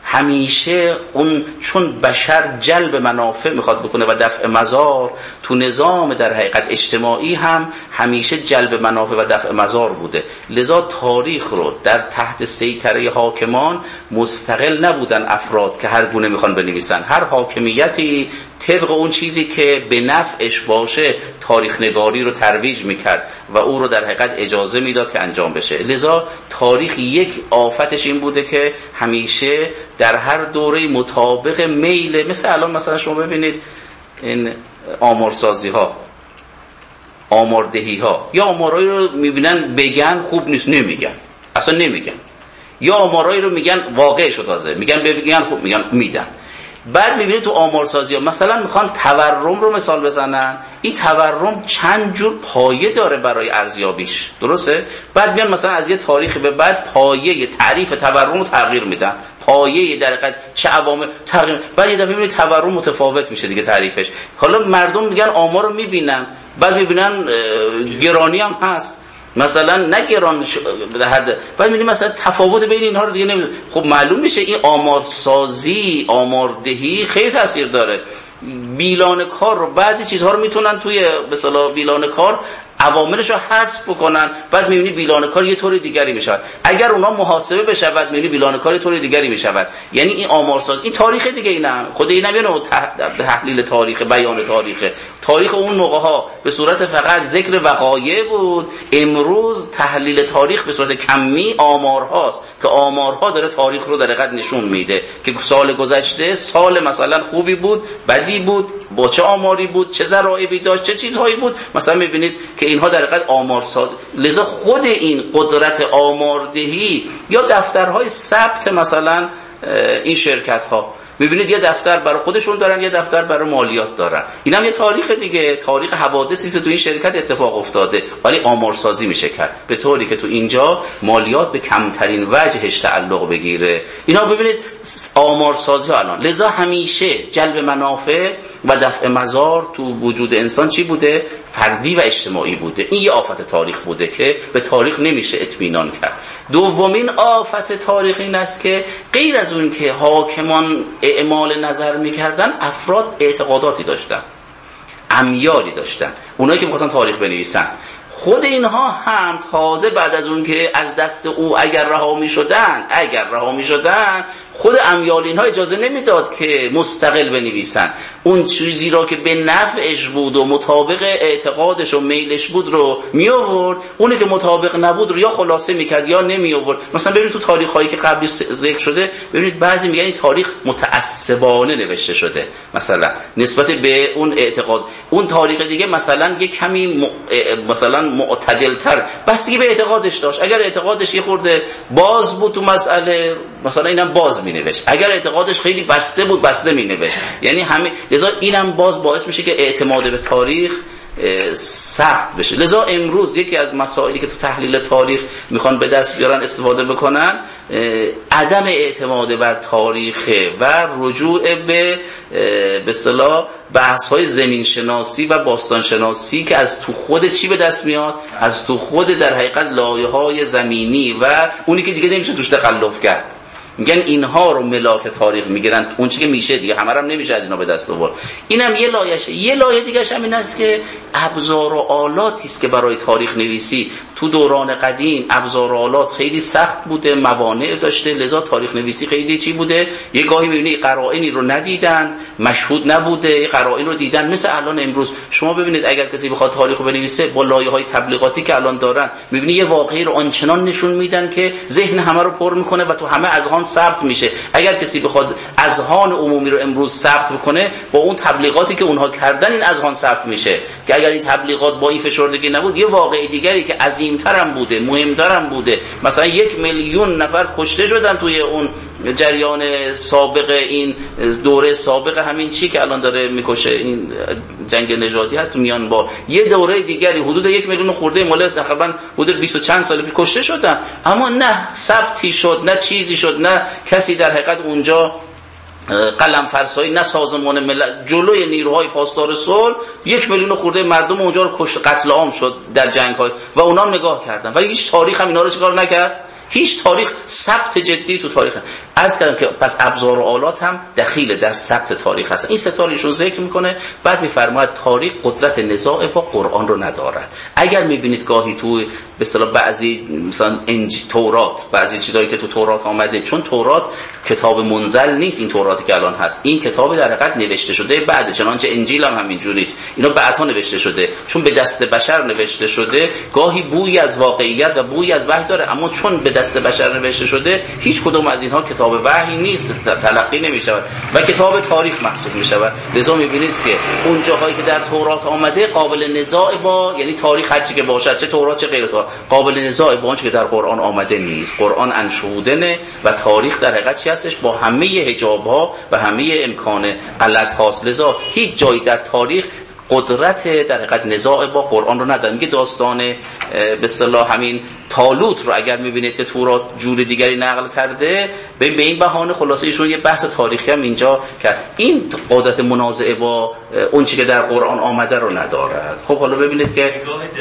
Speaker 3: همیشه اون چون بشر جلب منافع میخواد بکنه و دفع مضار، تو نظام در حقیقت اجتماعی هم همیشه جلب منافع و دفع مضار بوده، لذا تاریخ رو در تحت سیطره حاکمان مستقل نبودن افراد که هر گونه میخوان بنویسن. هر حاکمیتی طبق اون چیزی که به نفعش باشه تاریخ نگاری رو ترویج میکرد و او رو در حقیقت اجازه میداد که انجام بشه. لذا تاریخ یک آفتش این بوده که همیشه در هر دوره مطابق میل، مثل الان مثلا شما ببینید این آمارسازی ها، آماردهی ها، یا آمارایی رو میبینن بگن خوب نیست نمیگن، اصلا نمیگن، یا آمارایی رو میگن واقع شد تازه میگن بگن خوب میگن میدن. بعد میبینید تو آمارسازی ها مثلا میخوان تورم رو مثال بزنن، این تورم چند جور پایه داره برای ارزیابیش. درسته؟ بعد میان مثلا از یه تاریخی به بعد پایه تعریف تورم رو تغییر میدن، پایه در حقیقت چه عوامل تغییر، بعد یه دفعه میبینید تورم متفاوت میشه دیگه تعریفش. حالا مردم میگن آمار رو میبینن، بعد میبینن گرانی هم هست، مثلا نگران به حد، بعد می‌بینیم مثلا تفاوت بین اینها رو دیگه نمی‌دونم. خب معلوم میشه این آمارسازی، آماردهی خیلی تاثیر داره. بیلان کار رو بعضی چیزها رو میتونن توی به اصطلاح بیلان کار عواملش رو حذف بکنن، بعد می‌بینی بیلان کار یه طور دیگری میشود. اگر اونا محاسبه بشه بعد می‌بینی بیلان کار یه طور دیگری میشود. یعنی این آمارساز، این تاریخ دیگه، اینم خود اینم یه نوع تحلیل تاریخ، بیان تاریخ اون موقع‌ها به صورت فقط ذکر وقایع بود. امروز تحلیل تاریخ به صورت کمی آمارهاست که آمارها داره تاریخ رو در حقیقت نشون میده که سال گذشته سال مثلا خوبی بود، بدی بود، با چه آماری بود، چه ضرایبی داشت، چه چیزهایی بود. مثلا می‌بینید که اینها در حقیقت آمارساز. لذا خود این قدرت آماردهی یا دفترهای ثبت مثلا این شرکت ها میبینید یه دفتر برای خودشون دارن، یه دفتر برای مالیات دارن. اینم یه تاریخ دیگه، تاریخ حوادثی که تو این شرکت اتفاق افتاده، ولی آمارسازی میشه کرد به طوری که تو اینجا مالیات به کمترین وجهش تعلق بگیره. اینا ببینید آمارسازی ها الان. لذا همیشه جلب منافع و دفع مضار تو وجود انسان چی بوده؟ فردی و اجتماعی بوده. این یه آفت تاریخ بوده که به تاریخ نمیشه اطمینان کرد. دومین آفت تاریخ این است که غیر از اون که حاکمان اعمال نظر میکردن، افراد اعتقاداتی داشتن، امیالی داشتن، اونایی که میخواستن تاریخ بنویسن. خود اینها هم تازه بعد از اون که از دست او اگر رها میشدن خود امیال اینها اجازه نمیداد که مستقل بنویسن. اون چیزی را که به نفعش بود و مطابق اعتقادش و میلش بود رو می آورد، اونی که مطابق نبود رو یا خلاصه میکرد یا نمی آورد. مثلا ببینید تو تاریخ هایی که قبلی ذکر شده، ببینید بعضی میگن این تاریخ متعصبانه نوشته شده مثلا نسبت به اون اعتقاد. اون تاریخ دیگه مثلا یک کمی مثلا معتدلتر، بستگی به اعتقادش داشت. اگر اعتقادش یه خورده باز بود تو مسئله، مثلا اینم باز مینوشت. اگر اعتقادش خیلی بسته بود، بسته مینوشت. یعنی همه، لذا اینم باز باعث میشه که اعتماد به تاریخ سخت بشه. لذا امروز یکی از مسائلی که تو تحلیل تاریخ میخوان به دست بیارن استفاده بکنن، عدم اعتماد بر تاریخ و رجوع به اصطلاح بحث‌های زمین شناسی و باستان شناسی که از تو خود چی به دست میاد؟ از تو خود در حقیقت لایه‌های زمینی و اونی که دیگه نمیشه توش تخلف کرد. میگن اینها رو ملاک تاریخ میگیرن، اون چیزی که میشه دیگه همه رو نمیشه از اینا به دست آورد. اینم یه لایه‌شه. یه لایه دیگه‌ش هم این است که ابزار و آلاتی است که برای تاریخ نویسی تو دوران قدیم ابزار و آلات خیلی سخت بوده، موانع داشته، لذا تاریخ نویسی خیلی چی بوده، یه گاهی میبینی قرائنی رو ندیدن، مشهود نبوده، یه قرائن رو دیدن. مثل الان امروز شما ببینید اگر کسی بخواد تاریخ رو بنویسه با لایه‌های تبلیغاتی که الان دارن، میبینی یه واقعی رو آنچنان نشون میدن که ذهن همه رو پر میکنه و تو همه اذهان ثبت میشه. اگر کسی بخواد اذهان عمومی رو امروز ثبت بکنه، با اون تبلیغاتی که اونها کردن این اذهان ثبت میشه که اگر این تبلیغات با این فشردگی نبود، یه واقعه دیگری که عظیم‌ترم بوده، مهمترم بوده، مثلا 1 میلیون نفر کشته شدن توی اون جریان سابق، این دوره سابق همین چی که الان داره میکشه، این جنگ نژادی هست تو میان با یه دوره دیگری حدود 1 میلیون خورده مال تقریبا حدود 20 و چند سال پیش کشته شدن، اما نه ثبتی شد، نه چیزی شد، نه کسی در حقیقت اونجا قلم فرسایی، نه سازمان ملل جلوی نیروهای پاسدار صلح 1 میلیون خورده مردم اونجا رو قتل عام شد در جنگ‌های و اونا نگاه کردن، ولی هیچ تاریخ هم اینا رو چیکار نکرد. هیچ تاریخ ثبت جدی تو تاریخ. عرض کردم که پس ابزار و آلات هم دخیل در ثبت تاریخ هستن. این ستاریشون ذکر میکنه، بعد میفرماید تاریخ قدرت نزاع با قرآن رو ندارد. اگر میبینید گاهی تو به اصطلاح بعضی مثلا تورات، بعضی چیزایی که تو تورات آمده، چون تورات کتاب منزل نیست، این توراتی که الان هست، این کتاب در حقیقت نوشته شده بعد، چنانچه انجیل هم همینجوری است، اینا بعدها نوشته شده، چون به دست بشر نوشته شده، گاهی بویی از واقعیت و بویی از وحی داره، اما چون به دست بشر نوشته شده، هیچ کدوم از اینها کتاب وحی نیست، تلقی نمی‌شود و کتاب تاریخ محسوب می‌شود. لذا می‌بینید که اون جاهایی که در تورات آمده قابل نزاع با، یعنی تاریخ هر چی که باشد، چه تورات چه غیر تورات، قابل نزاع با اون که در قرآن آمده نیست. قرآن انشودنه و تاریخ در حقیقت چی هستش؟ با همه حجاب‌ها و همه امکان غلط هاست. لذا هیچ جایی در تاریخ قدرت در حقیقت نزاع با قرآن رو نداره. میگه داستان به اصطلاح همین طالوت رو اگر میبینید که تورات جور دیگری نقل کرده، به این بهانه خلاصه ایشون یه بحث تاریخی هم اینجا کرد. این قدرت منازعه با اون چیزی که در قرآن آمده رو ندارد. خب حالا ببینید که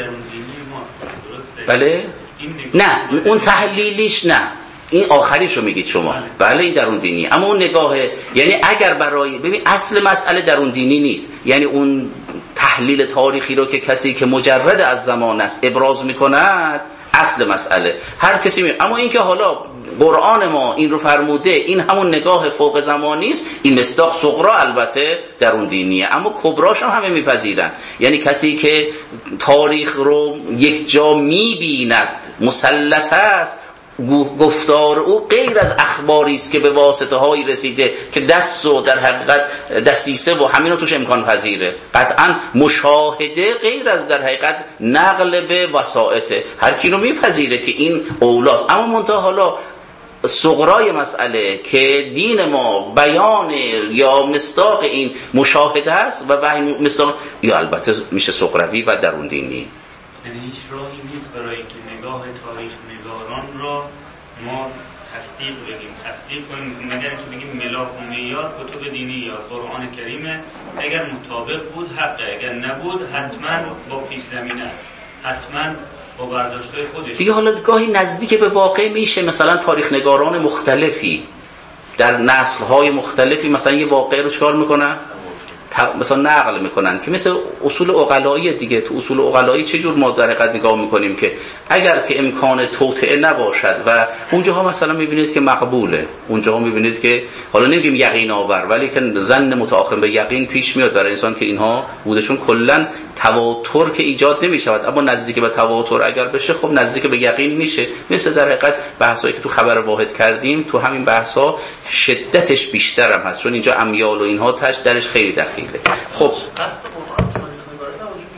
Speaker 3: بله نه اون تحلیلیش نه، این آخریش رو میگید شما، بله این درون دینی، اما اون نگاهه، یعنی اگر برای ببین اصل مسئله درون دینی نیست، یعنی اون تحلیل تاریخی رو که کسی که مجرد از زمان است ابراز میکند اصل مسئله هر کسی اما این که حالا قرآن ما این رو فرموده، این همون نگاه فوق زمانی است، این مصداق صغرا البته درون دینیه، اما کبراش هم همه میپذیرن. یعنی کسی که تاریخ رو یک جا میبیند مسلط است، گفتار او غیر از اخباری است که به واسطه هایی رسیده که دست و در حقیقت دسیسه و همین رو توش امکان پذیره. قطعا مشاهده غیر از در حقیقت نقل به وسائطه، هر کی رو میپذیره که این اولاست. اما منتها حالا صغرای مسئله که دین ما بیان یا مصداق این مشاهده است و مصداق یا البته میشه صغروی و درون دینی.
Speaker 7: یعنی هیچ راهی نیست برای اینکه نگاه تاریخ نگاران را ما تصدیق کنیم، مگر اینکه بگیم ملاک و معیار کتب دینی یا قرآن کریمه، اگر مطابق بود حقه، اگر نبود حتما با پیش زمینه، حتما با برداشت‌های خودش
Speaker 3: دیگه. حالا گاهی نزدیک به واقع میشه، مثلا تاریخ نگاران مختلفی در نسل‌های مختلفی مثلا یه واقعه رو چکار میکنن؟ مثلا نقل میکنن که مثل اصول عقلایی دیگه. تو اصول عقلایی چه جور ما در حقیقت نگاه میکنیم که اگر که امکان توطئه نباشد و اونجاها مثلا میبینید که مقبوله، اونجاها میبینید که حالا نمیگیم یقین آور، ولی که ظن متأخر به یقین پیش میاد برای انسان که اینها بوده، چون کلا تواتر که ایجاد نمیشود، اما نزدیک به تواتر اگر بشه خب نزدیک به یقین میشه. مثل در حقیقت بحثایی که تو خبر واحد کردیم، تو همین بحثا شدتش بیشتر هم هست، چون اینجا امیال و اینها تاش درش خیلی دخیله. خب
Speaker 5: قصد قرآن تاریخ نگاری نه، وجود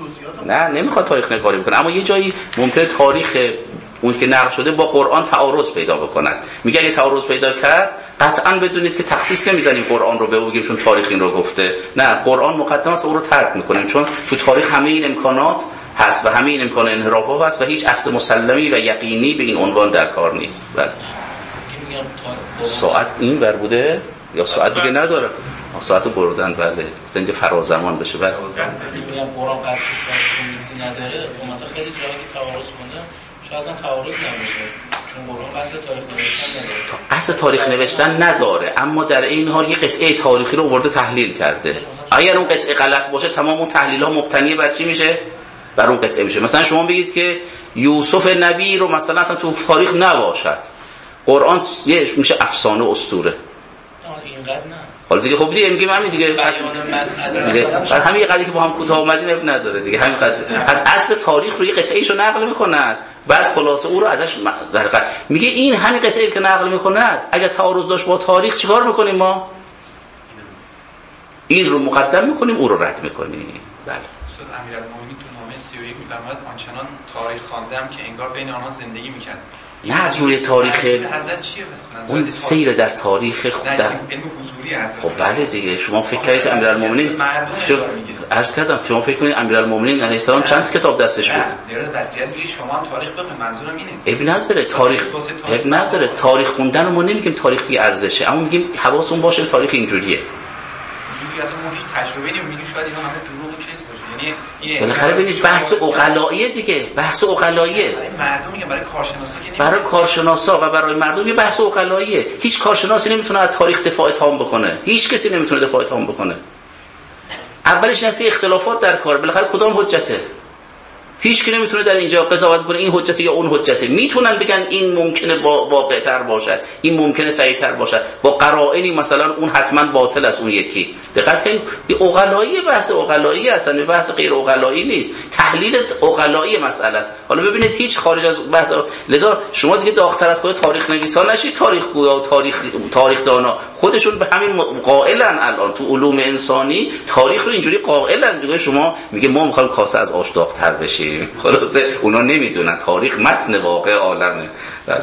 Speaker 3: نه نمیخواد تاریخ نگاری بکنه، اما یه جایی ممکنه تاریخ اون که نقل شده با قرآن تعارض پیدا بکند. میگه اگه تعارض پیدا کرد قطعا بدونید که تخصیص نمیزنیم قرآن رو به بگیم چون تاریخ این رو گفته، نه قرآن مقدم است، اون رو ترک میکنیم چون تو تاریخ همه این امکانات هست و همه این امکان انحراف‌ها هست و هیچ اصل مسلمی و یقینی به این عنوان در کار نیست. بله ساعت این ور بوده یا ساعت دیگه نداره؟ ساعت رو بردن. بله اینجا فرازمان بشه. بله
Speaker 8: میگم قرآن قصد کمیسی نداره، مثلا خیلی جایی که تعارض کنه شاید اصلا تعارض نمیشه چون قرآن قصد تاریخ نوشتن نداره.
Speaker 3: قصد تاریخ نوشتن نداره، اما در این حال یه قطعه تاریخی رو آورده تحلیل کرده. اگر اون قطعه غلط باشه تمام اون تحلیل ها مبتنی بر چی میشه؟ بر اون قطعه میشه. مثلا شما بگید که یوسف نبی رو مثلا اصلا تو تاریخ نباشد، قرآن یه میشه افسانه اسطوره.
Speaker 8: اینقدر نه.
Speaker 3: حالا دیگه خب دیگه میگیم همین دیگه بعد همین قضیه که با هم کوتاه اومدیم اب نداره دیگه، همین قضیه از اصل تاریخ رو یه قطعه‌ایشو نقل میکنن بعد خلاصه او رو ازش در حقیقت میگه این همین قطعه‌ای که نقل میکنند اگه تعارض داشت با تاریخ چیکار میکنیم ما؟ این رو مقدم میکنیم او رو رد میکنیم. بله
Speaker 9: امیرالمومنین تو نامه 31 میفرماید آنچنان تاریخ خواندم که انگار بین آنها زندگی میکرد.
Speaker 3: نه از روی تاریخ اون سیر در تاریخ خب بله دیگه شما فکر کنید امیرالمومنین عرض کردم شما فکر کنید امیرالمومنین علیه السلام چند کتاب دستش بود؟
Speaker 9: وصیت میگه شما هم تاریخ بخونید، منظورم اینه.
Speaker 3: اب نداره تاریخ خوندن رو ما نمیگیم تاریخ بی ارزشه، اما میگیم حواسمون باشه تاریخ اینجوریه.
Speaker 9: اصلا ما هیچ تجربه‌ای نمی‌بینیم، شاید اینا همه دروغ و چیز باشه. یعنی
Speaker 3: بالاخره ببینید بحث عقلاییه دیگه، بحث عقلاییه.
Speaker 9: برای مردم میگم، برای کارشناسا که
Speaker 3: برای کارشناسا و برای مردم یه بحث عقلاییه. هیچ کارشناسی نمیتونه از تاریخ دفاع تام بکنه، هیچ کسی نمیتونه دفاع تام بکنه. اولش نسی اختلافات در کار، بالاخره کدام حجته؟ هیچ کی نمیتونه در اینجا قضاوت کنه این حجته یا اون حجته. میتونن بگن این ممکنه واقع‌تر باشد، این ممکنه صحیح‌تر باشد، با قرائنی مثلا اون حتما باطل است اون یکی. دقت کنید این عقلایی، بحث عقلایی اصلا بحث غیر عقلایی نیست، تحلیل عقلایی مسئله است. حالا ببینید هیچ خارج از بحث، لذا شما دیگه داغ‌تر از خود تاریخ نویسا نشید، تاریخ گویا و تاریخ دانا خودشون به همین قائلن. الان تو علوم انسانی تاریخ رو اینجوری قائلن دیگه. شما میگه ما می‌خوایم کاسه از آش داغ‌تر بشه، خلاصه اونا نمیدونن تاریخ متن واقع عالمه.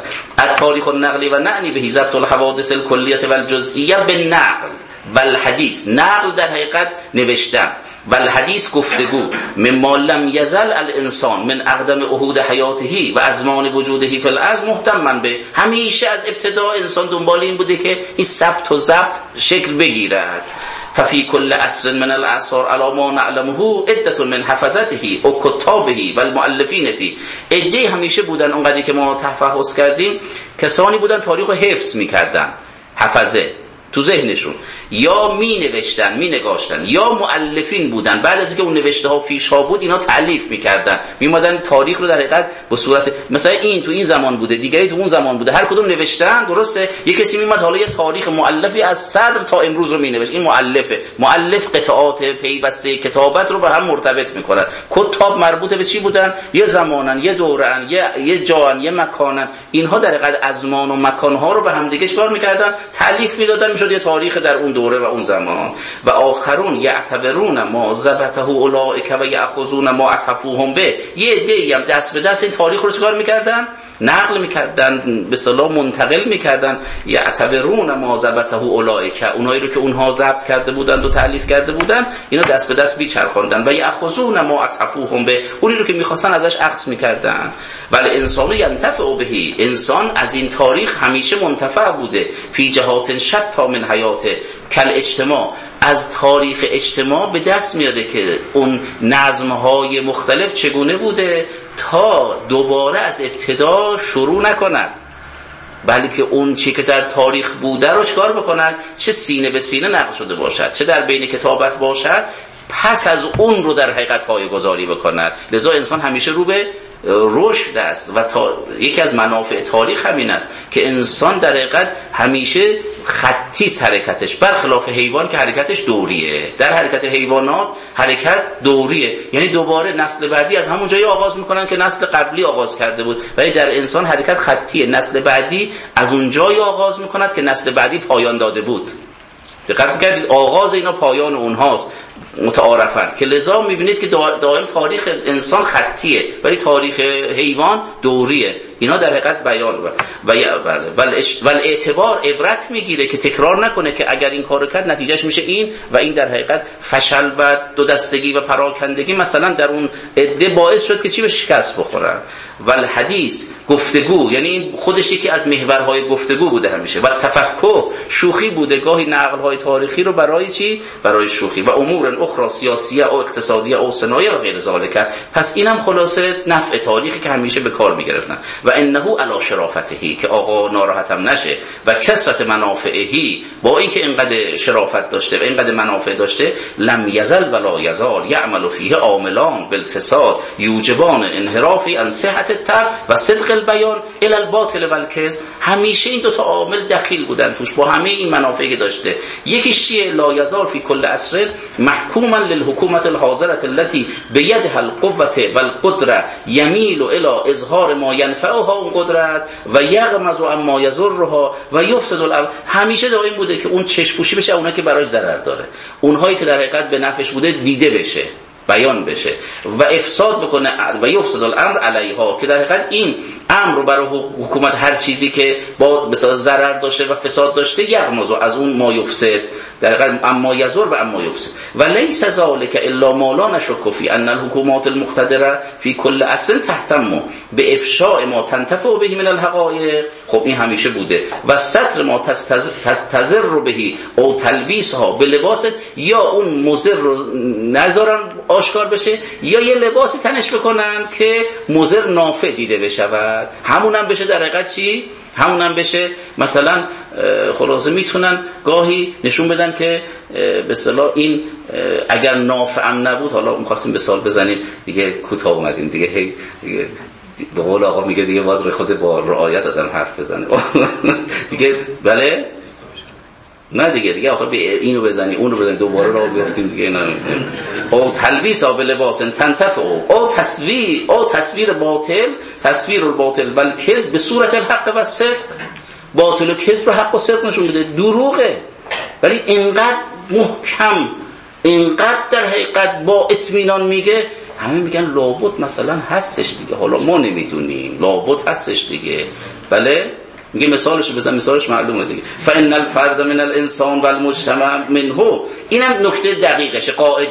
Speaker 3: التاریخ النقلی و نعنی به ضبط الحوادث الکلیه و الجزئیه بالنقل و الحدیث. نقل در حقیقت نوشتن و الحدیث گفتگو. مما لم یزل الانسان من اقدم عهود حیاته و ازمان وجوده فی الارض مهتما به. همیشه از ابتدا انسان دنبال این بوده که این ثبت و ضبط شکل بگیرد. ففي كل عصر من الاعصار على ما نعلمه عده من حفظته و کتابه و المؤلفین فيه. عده همیشه بودن اونقدری که ما تفحص کردیم کسانی بودن تاریخ رو حفظ میکردن، حفظه تو ذهنشون، یا می نوشتن می نگاشتن، یا مؤلفین بودن بعد از اینکه اون نوشته ها فیش ها بود اینا تألیف میکردن، میمادن تاریخ رو در حقیقت به صورت مثلا این تو این زمان بوده دیگری تو اون زمان بوده، هر کدوم نوشتن درسته. یه کسی میماد حالا یه تاریخ مؤلفی از صدر تا امروز رو مینوشت، این مؤلفه. مؤلف قطعات پیوسته کتابت رو به هم مرتبط میکنن. کتاب مربوط به چی بودن؟ یه زمانن، یه دورن، یه جان، یه مکانن. اینها در حقیقت ازمان و مکان ها رو به هم دیگه چیکار میکردن؟ تألیف میدادن، شد یه تاریخ در اون دوره و اون زمان. و آخرون یعتبرون ما ضبطه اولئک و یاخذون ما عطفوهم به. یه عده‌ای هم دست به دست این تاریخ رو چیکار میکردن؟ نقل میکردن، به اصطلاح منتقل میکردن. یعتبرون ما ضبطه اولئک، اونایی رو که اونها ضبط کرده بودند و تألیف کرده بودند اینا دست به دست میچرخوندن. و یاخذون ما عطفوهم به، اونی رو که میخواستن ازش اخذ میکردن. ولی انسان ینتفع به، انسان از این تاریخ همیشه منتفع بوده. فی جهات شتا من حیاته کل اجتماع، از تاریخ اجتماع به دست میاده که اون نظم‌های مختلف چگونه بوده تا دوباره از ابتدا شروع نکند، بلکه اون چی که در تاریخ بوده رو چکار بکنن، چه سینه به سینه نقل شده باشد، چه در بین کتابت باشد، پس از اون رو در حقیقت پایه‌گذاری بکند. لذا انسان همیشه رو به رشد است و یکی از منافع تاریخ همین است که انسان در حقیقت همیشه خطی حرکتش، برخلاف حیوان که حرکتش دوریه. در حرکت حیوانات حرکت دوریه، یعنی دوباره نسل بعدی از همون جایی آغاز میکنن که نسل قبلی آغاز کرده بود، ولی در انسان حرکت خطیه، نسل بعدی از اون جایی آغاز میکند که نسل بعدی پایان داده بود. دقت کردید آغاز اینا پایان اونهاست. متعارفن که لذا میبینید که دائم تاریخ انسان خطیه ولی تاریخ حیوان دوریه. اینا در حقیقت بیان و اعتبار عبرت میگیره که تکرار نکنه که اگر این کارو کرد نتیجهش میشه این و این در حقیقت فشل و دو دستگی و پراکندگی مثلا در اون عده باعث شد که چی به شکست بخورن. و الحدیث گفتگو، یعنی این خودش یکی از محورهای گفتگو بوده همیشه. و تفکر شوخی بوده، گاهی نقل‌های تاریخی رو برای چی؟ برای شوخی. و امور اخرى سیاسیه او اقتصادیه او صنایع و غیر ذالک. پس اینم خلاصه نفع تاریخی که همیشه به کار می‌گرفتن. و انه علی شرافتهی، که آقا ناراحتم نشه، و کثرت منافعهی، با اینکه اینقدر شرافت داشته و اینقدر منافع داشته، لم یزل ولا یزال یعمل فیه عاملان بالفساد یوجبان انحرافی عن صحت التر و صدق البیان الی الباطل والکذب. همیشه این دو تا عامل دخیل بودن توش با همه این منافعی که داشته. یکیش چیه؟ لا یزال فی کل عصر محکوما للحکومت الحاضره التي بیدها القوه والقدره یمیل الی اظهار ما ینفعها اون قدرت و یغمز عما یضرها و یفسد الامر. همیشه دائم بوده که اون چشم‌پوشی بشه اونها که براش ضرر داره، اونهایی که در حقیقت به نفعش بوده دیده بشه، بیان بشه و افساد بکنه و یفسد الامر علیها، که در حقیقت این امر رو برای حکومت هر چیزی که با مثلا ضرر داشته و فساد داشته یغمز از اون ما یفسد، در حقیقت اما یضر و اما یفسد. و لیس ذلک الا ما لا نشک فی ان الحکومات المقتدره فی کل عصر تهتم به افشاء ما تنتفع به من الحقایق. خب این همیشه بوده. و ستر ما تستضر به او تلبیسها به لباس، یا اون مضر رو نذارن آشکار بشه یا یه لباسی تنش بکنن که مضر نافع دیده بشود. همونم بشه در حقیقت چی؟ همونم بشه مثلا خلاصه میتونن گاهی نشون بدن که به اصطلاح این اگر نافعم نبود، حالا می‌خواستیم مثال بزنیم دیگه کوتاه اومدیم دیگه، هی دیگه به قول آقا میگه دیگه باید خود با رعایت آدم حرف بزنه دیگه. بله نه دیگه آخه اینو بزنی اونو بزنی دوباره راه بیافتیم دیگه. اینا او تلبیس او باللباس تنتفع او تصویر باطل، تصویر الباطل و الکذب به صورت الحق و صدق. باطل و کذب رو حق و صدق نشون میده، دروغه ولی اینقدر محکم، اینقدر در حقیقت با اطمینان میگه، همه میگن لابد مثلا هستش دیگه، حالا ما نمیدونیم، لابد هستش دیگه. بله میگه مثالش بزن، مثالش معلومه دیگه. فان الفرد من الانسان والمجتمع منه. اینم نکته دقیقشه،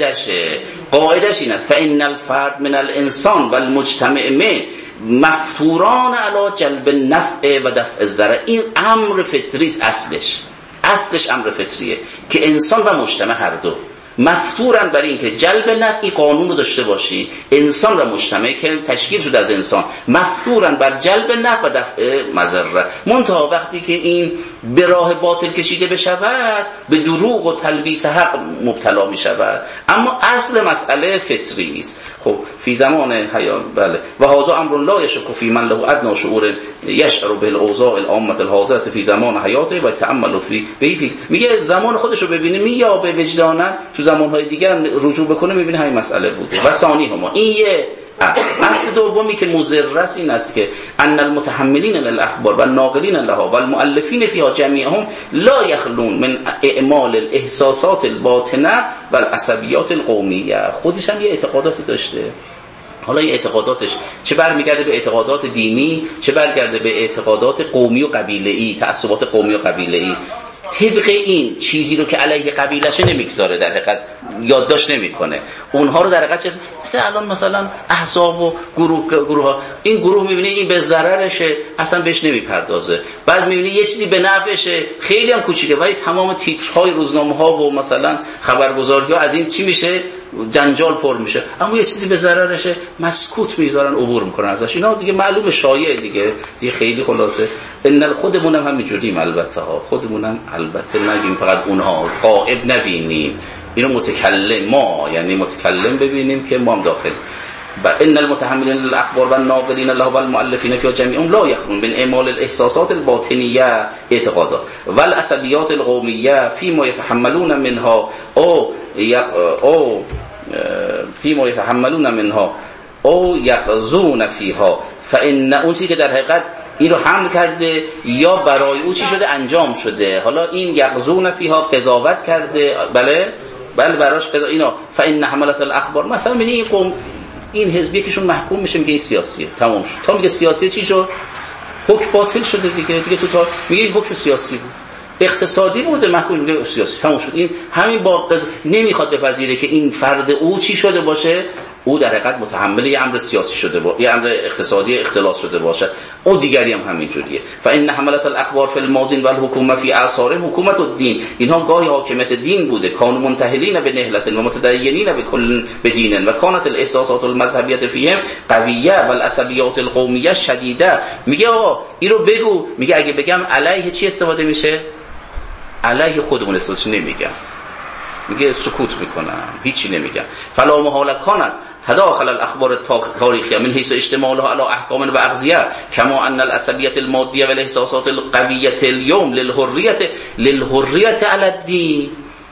Speaker 3: قاعدش اینه. فان الفرد من الانسان والمجتمع منه مفطوران علی جلب النفع و دفع الضرر. این امر فطری است، اصلش امر فطریه که انسان و مجتمع هر دو مفطورن برای اینکه جلب نفعی قانون رو داشته باشی. انسان و مجتمع که تشکیل شده از انسان مفطورن بر جلب نفع و دفع مضره. منتها وقتی که این به راه باطل کشیده بشود به دروغ و تلبیس حق مبتلا می شود. اما اصل مسئله فطری است. خب فی زمان حیات، بله، و هذا امر لا یشک فی من له ادنی شعور یشعر به الاوضاع العامه الحاضره فی زمان حیاته و تأمل فی. میگه زمان خودش رو ببینه، یا به وجدانن تو زمانهای دیگر رجوع بکنه میبینه همین مسئله بوده. و ثانی هما، این یه اصل دومی که مضر است این است که ان المتحملین للاخبار و الناقلین لها و المؤلفین فیها جمیعهم لا یخلون من اعمال الاحساسات الباطنه و العصبیات القومیه. خودش هم یه اعتقاداتی داشته. حالا این اعتقاداتش چه برمیگرده به اعتقادات دینی، چه برگرده به اعتقادات قومی و قبیله‌ای، تعصبات قومی و قبیله‌ای، طبق این چیزی رو که علیه قبیله‌شه نمیگذاره، در حقیقت یادداشت نمیکنه اونها رو. در حقیقت مثل الان مثلا احزاب و گروه ها، این گروه میبینی این به ضررشه اصلا بهش نمیپردازه، بعد میبینی یه چیزی به نفعشه خیلی هم کوچیکه، ولی تمام تیترهای روزنامه‌ها و مثلا خبرگزاری‌ها از این چی میشه؟ جنجال پر میشه. اما یه چیزی به ضررشه مسکوت میذارن، عبور میکنن ازش. اینا دیگه معلومه شایعه دیگه خیلی خلاصه. ان خودمونم همینجوریم، البته خودمونم البته نگیم، فقط اونها غائب نبینیم، اینو متکلم ما یعنی متکلم ببینیم که ما هم داخل. ان المتحملین للاخبار و الناقلین له و المؤلفین فی جمیعهم لا یخلون من اعمال الاحساسات الباطنیه اعتقادا و العصبیات القومیه فيما يتحملون منها او فيما يتحملون منها او یقضون فیها. فان اون چیزی که در حقیقت این رو حمل کرده یا برای او چی شده؟ انجام شده. حالا این یقضون فیها قضاوت کرده، بله، بله براش قضا اینا فإن حملة الاخبار مثلا میگه این قوم این حزبی کهشون محکوم میشه میگه این سیاسیه تمام شد. تا میگه سیاسی چی شد؟ حکم باطل شده دیگه تو تا میگه این حکم سیاسی بود، اقتصادی بوده محکوم میگه سیاسی تمام شد. این همین با نمیخواد بپذیره که این فرد او چی شده باشه، او در حقیقت متحمل یه امر سیاسی شده باشه، یه امر اقتصادی اختلاس شده باشه، او دیگری هم همینجوریه. فإن حملة الاخبار فی الماضین و الحکومه فی اعصار حکومت الدین، اینها گاهی حاکمیت دین بوده، کانوا منتهلین به نهلت و متدینین به کل بدین و کانت الاحساسات المذهبیه فیهم قویه و العصبیات القومیه شدیده. میگه آقا اینو بگو، میگه اگه بگم علیه چی استفاده میشه؟ علیه خودمون استفاده نمیگم، میگه سکوت میکنم هیچی نمیگم. فلا محاله کانت تداخل الاخبار التاریخیه من حیث اشتمالها على احکام و اغذیه کما ان العصبیت المادیه و الاحساسات القویه اليوم للحریت علی الدین،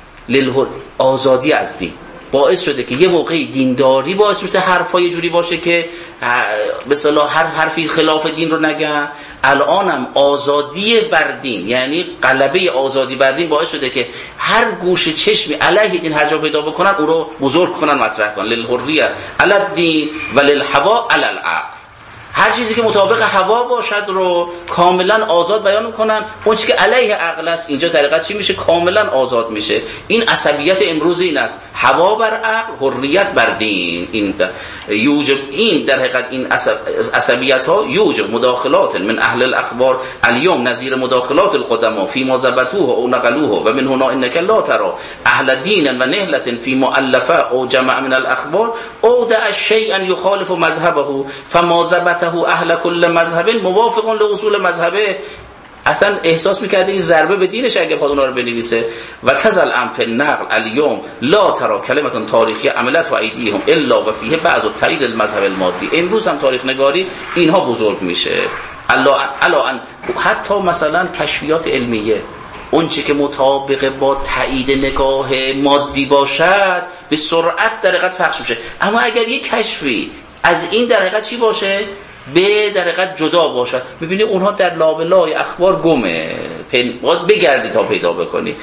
Speaker 3: آزادی از دین باعث شده که یه موقعی دینداری باعث میشه حرفای جوری باشه که به اصطلاح هر حرفی خلاف دین رو نگن. الانم آزادی بر دین، یعنی غلبه آزادی بر دین باعث شده که هر گوشه چشمی علیه دین هر جا پیدا بکنن اون رو بزرگ کنن مطرح کنن. للحریه علی الدین و للهوا علی العقل، هر چیزی که مطابق هوا باشد رو کاملا آزاد بیان میکنن، اون چیزی که علیه عقل است اینجا در حقیقت چی میشه؟ کاملا آزاد میشه. این عصبیت امروز این است، هوا بر عقل، حریت بر دین. این یوجب، این در حقیقت این عصبیت ها یوجب مداخلات من اهل الاخبار اليوم نظیر مداخلات القدما فيما ضبطوه او نقلوه و من هنا انك لا ترى اهل دین و نهلة في مؤلفه او جمع من الاخبار او دع شيئا يخالف مذهبه فما ضبط اهل کل مذهب موافق لاصول مذهبه. اصلا احساس میکرده این ضربه به دینش اگه پاد اونا رو بنویسه. و کذل امر النقل اليوم لا ترى کلمه تاریخی عملت و ایدیهم الا و فیه بعض تایید المذهب المادی. امروز هم تاریخ نگاری اینها بزرگ میشه. الان حتی مثلا کشفیات علمیه اون چه که مطابق با تایید نگاه مادی باشد به سرعت در حقیقت پخش میشه. اما اگر یک کشفی از این در حقیقت چی باشه؟ به در حقیقت جدا باشه، میبینی اونها در لابلای اخبار گمه، باید بگردی تا پیدا بکنی.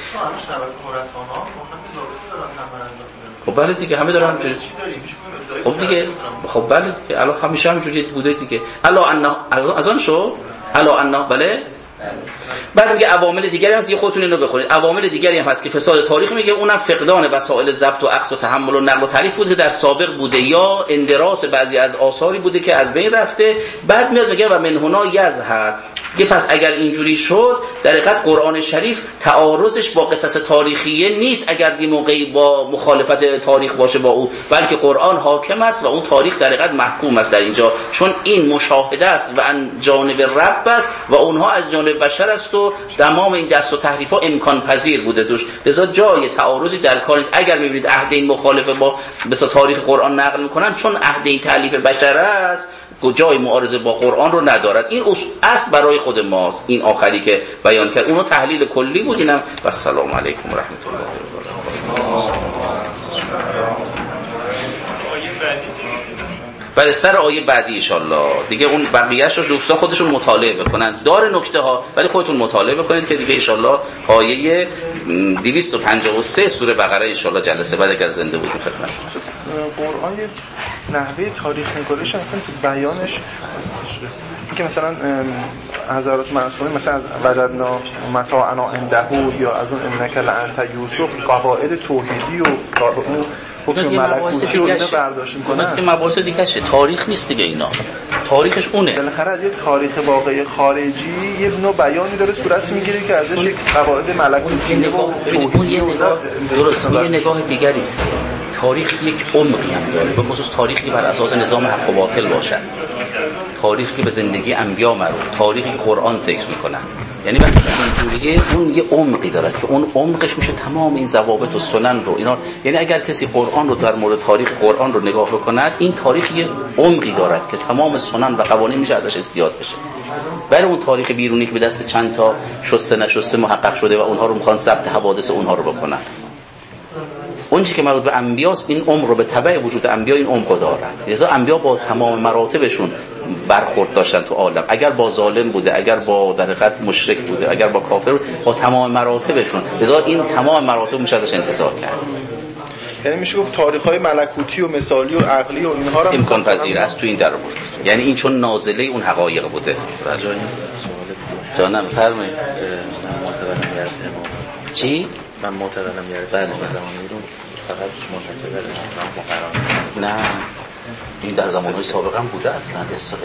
Speaker 3: خب بله دیگه همه دارن همینجوری. خب دیگه خب بله دیگه الان همیشه همینجوری بوده دیگه. از آن شو بله. بعد میگه عوامل دیگری هست، یه خودتون اینو بخونید. عوامل دیگری هم هست که فساد تاریخ، میگه اونم فقدان وسایل ضبط و اخذ و تحمل و نقل و تعریف بوده در سابق بوده، یا اندراس بعضی از آثاری بوده که از بین رفته. بعد میاد میگه و من هنا یظهر، میگه پس اگر اینجوری شد در حقیقت قرآن شریف تعارضش با قصص تاریخیه نیست اگر دی موقعی با مخالفت تاریخ باشه با او، بلکه قرآن حاکم است و اون تاریخ در حقیقت محکوم است در اینجا، چون این مشاهده است و ان جانب رب است و اونها از جانب بشر است و تمام این دست و تحریف‌ها امکان پذیر بوده توش، لذا جای تعارضی در کار نیست. اگر می‌بینید عهد این مخالفه با مثلا تاریخ قرآن نقل می‌کنن، چون عهد این تألیف بشر است جای معارضه با قرآن رو ندارد. این اصل برای خود ماست. این آخری که بیان کرد اونو تحلیل کلی بود. اینم و السلام علیکم و رحمت الله و برکاته. برای سر آیه بعدی انشالله دیگه اون بقیه‌اش رو دوستا خودشون مطالعه بکنن، داره نکته ها ولی خودتون مطالعه بکنید که دیگه انشالله آیه 253 سوره بقره انشالله جلسه بعد اگر زنده بودیم خدمت هست.
Speaker 5: قرآن نحوه تاریخ نگاریش اصلا تو بیانش که مثلا حضرات معصومین مثلا از وجدنا متاعنا عنده یا از اون انک لانت یوسف قواعد توحیدی و اون حکم ملکوتی رو اینا برداشت میکنن
Speaker 3: که مباحث دیگه شه، تاریخ نیست دیگه، اینا تاریخش اونه.
Speaker 5: بالاخره از یه تاریخ واقعی خارجی یه نوع بیانی داره صورت میگیره که ازش یک قواعد ملکوتی و توحیدی
Speaker 3: درست یه نگاه دیگری است. تاریخ یک عمقی هم داره، به خصوص تاریخی بر اساس نظام حق و باطل باشد، تاریخی به زندگی انبیا مربوط، تاریخی که قرآن ذکر میکنه. یعنی وقتی اینجوریه اون یه عمقی داره که اون عمقش میشه تمام این ضوابط و سنن رو اینا. یعنی اگر کسی قرآن رو در مورد تاریخ قرآن رو نگاه بکند، این تاریخ یه عمقی دارد که تمام سنن و قوانین میشه ازش استیاد بشه. برای اون تاریخ بیرونی که به دست چند تا شسته نشسته محقق شده و اونها رو میخوان ثبت حوادث اونها رو بکنن، اون چیزی که مربوط به انبیاست این عمر رو به تبع وجود انبیا این عمر دارن. لذا انبیا با تمام مراتبشون برخورد داشتن تو عالم، اگر با ظالم بوده، اگر با در حقیقت مشرک بوده، اگر با کافر بوده، با تمام مراتبشون. لذا این تمام مراتب میشه ازش انتزاع کرد.
Speaker 5: یعنی میشه گفت تاریخ‌های ملکوتی و مثالی و عقلی و اینها رو
Speaker 3: امکان پذیر است تو این در بود. یعنی این چون نازله اون حقایق بوده. جانم فرمایید.
Speaker 10: من معتقدم یعنی
Speaker 3: چی؟
Speaker 10: من معتقدم یعنی زمانی رو فقط منحصر به امام
Speaker 3: نه این در زمانهای سابق هم بوده اصلا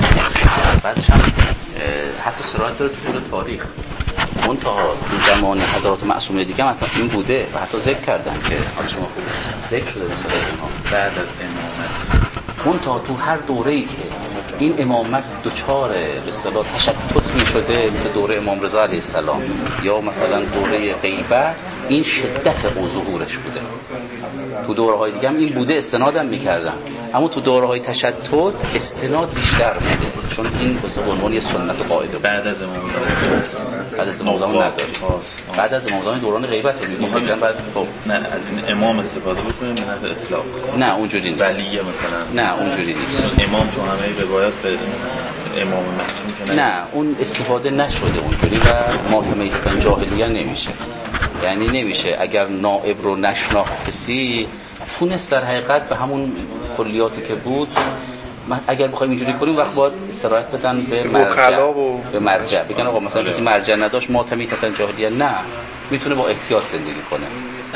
Speaker 3: بعدش هم حتی سرایت داره تو طول تاریخ. منتها تو زمان حضرات معصومه دیگه هم این بوده و حتی ذکر کردن که شما ذکر شده
Speaker 10: بعد از امامت.
Speaker 3: منتها تو هر دوره‌ای که این امامت دوچار به اصطلاح تشتت می‌شده مثل دوره امام رضا علیه السلام یا مثلا دوره غیبت، این شدت ظهورش بوده. تو دوره‌های دیگه هم این بوده استنادم می‌کردن، اما تو دوره‌های تشتت استناد بیشتر بوده چون این به عنوان یه سنت قاعده.
Speaker 10: بعد از امام
Speaker 3: نداره. بعد از امام دوران غیبت رو میگیم بعد
Speaker 10: نه از این امام استفاده بکنیم نه اطلاق.
Speaker 3: نه اونجوری نیست.
Speaker 10: ولیه مثلا
Speaker 3: نه اونجوری نیست.
Speaker 10: امام تو همه روایات به امام معصوم که
Speaker 3: نه اون استفاده نشده اونجوری و ماتمیت جاهلیه نمیشه. یعنی نمیشه اگر نائب رو نشناخت کسی تونست در حقیقت به همون کلیاتی که بود. اگر بخوایم اینجوری کنیم وقت باید استراحت بدن به مرجع بگن آقا مثلا کسی مرجع نداشت ماتمیت جاهلیه. نه میتونه با احتیاط زندگی کنه.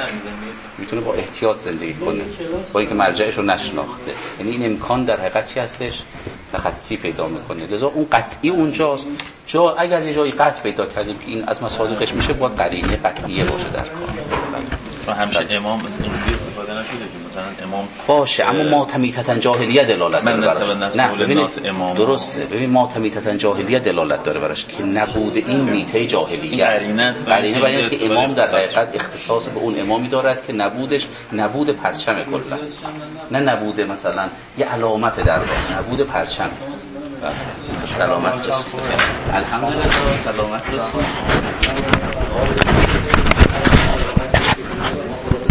Speaker 3: میتونه با احتیاط زندگی کنه با اینکه مرجعش رو نشناخته. یعنی این امکان در حقیقت چی هستش؟ تخطی پیدا میکنه. لذا اون قطعی اونجاست. اگر یه جایی قطع پیدا کردیم که این از مصادیقش میشه باید قرینه قطعیه باشه در کار.
Speaker 10: همیشه امام اینجوری استفاده نشده که مثلا امام
Speaker 3: باشه اما ماتمیتن جاهلیه دلالت داره براش.
Speaker 10: نه ببینید امام
Speaker 3: درسته. ببین ماتمیتن جاهلیه دلالت داره براش که نبود این میته جاهلیه است. قرینه برای اینه که امام در حقیقت اختصاص به اون امامی دارد که نبود پرچم کلا، نه نبود مثلا یه علامت در واقع، نبود پرچم. سلامت رسول. الحمدلله سلامت رسول.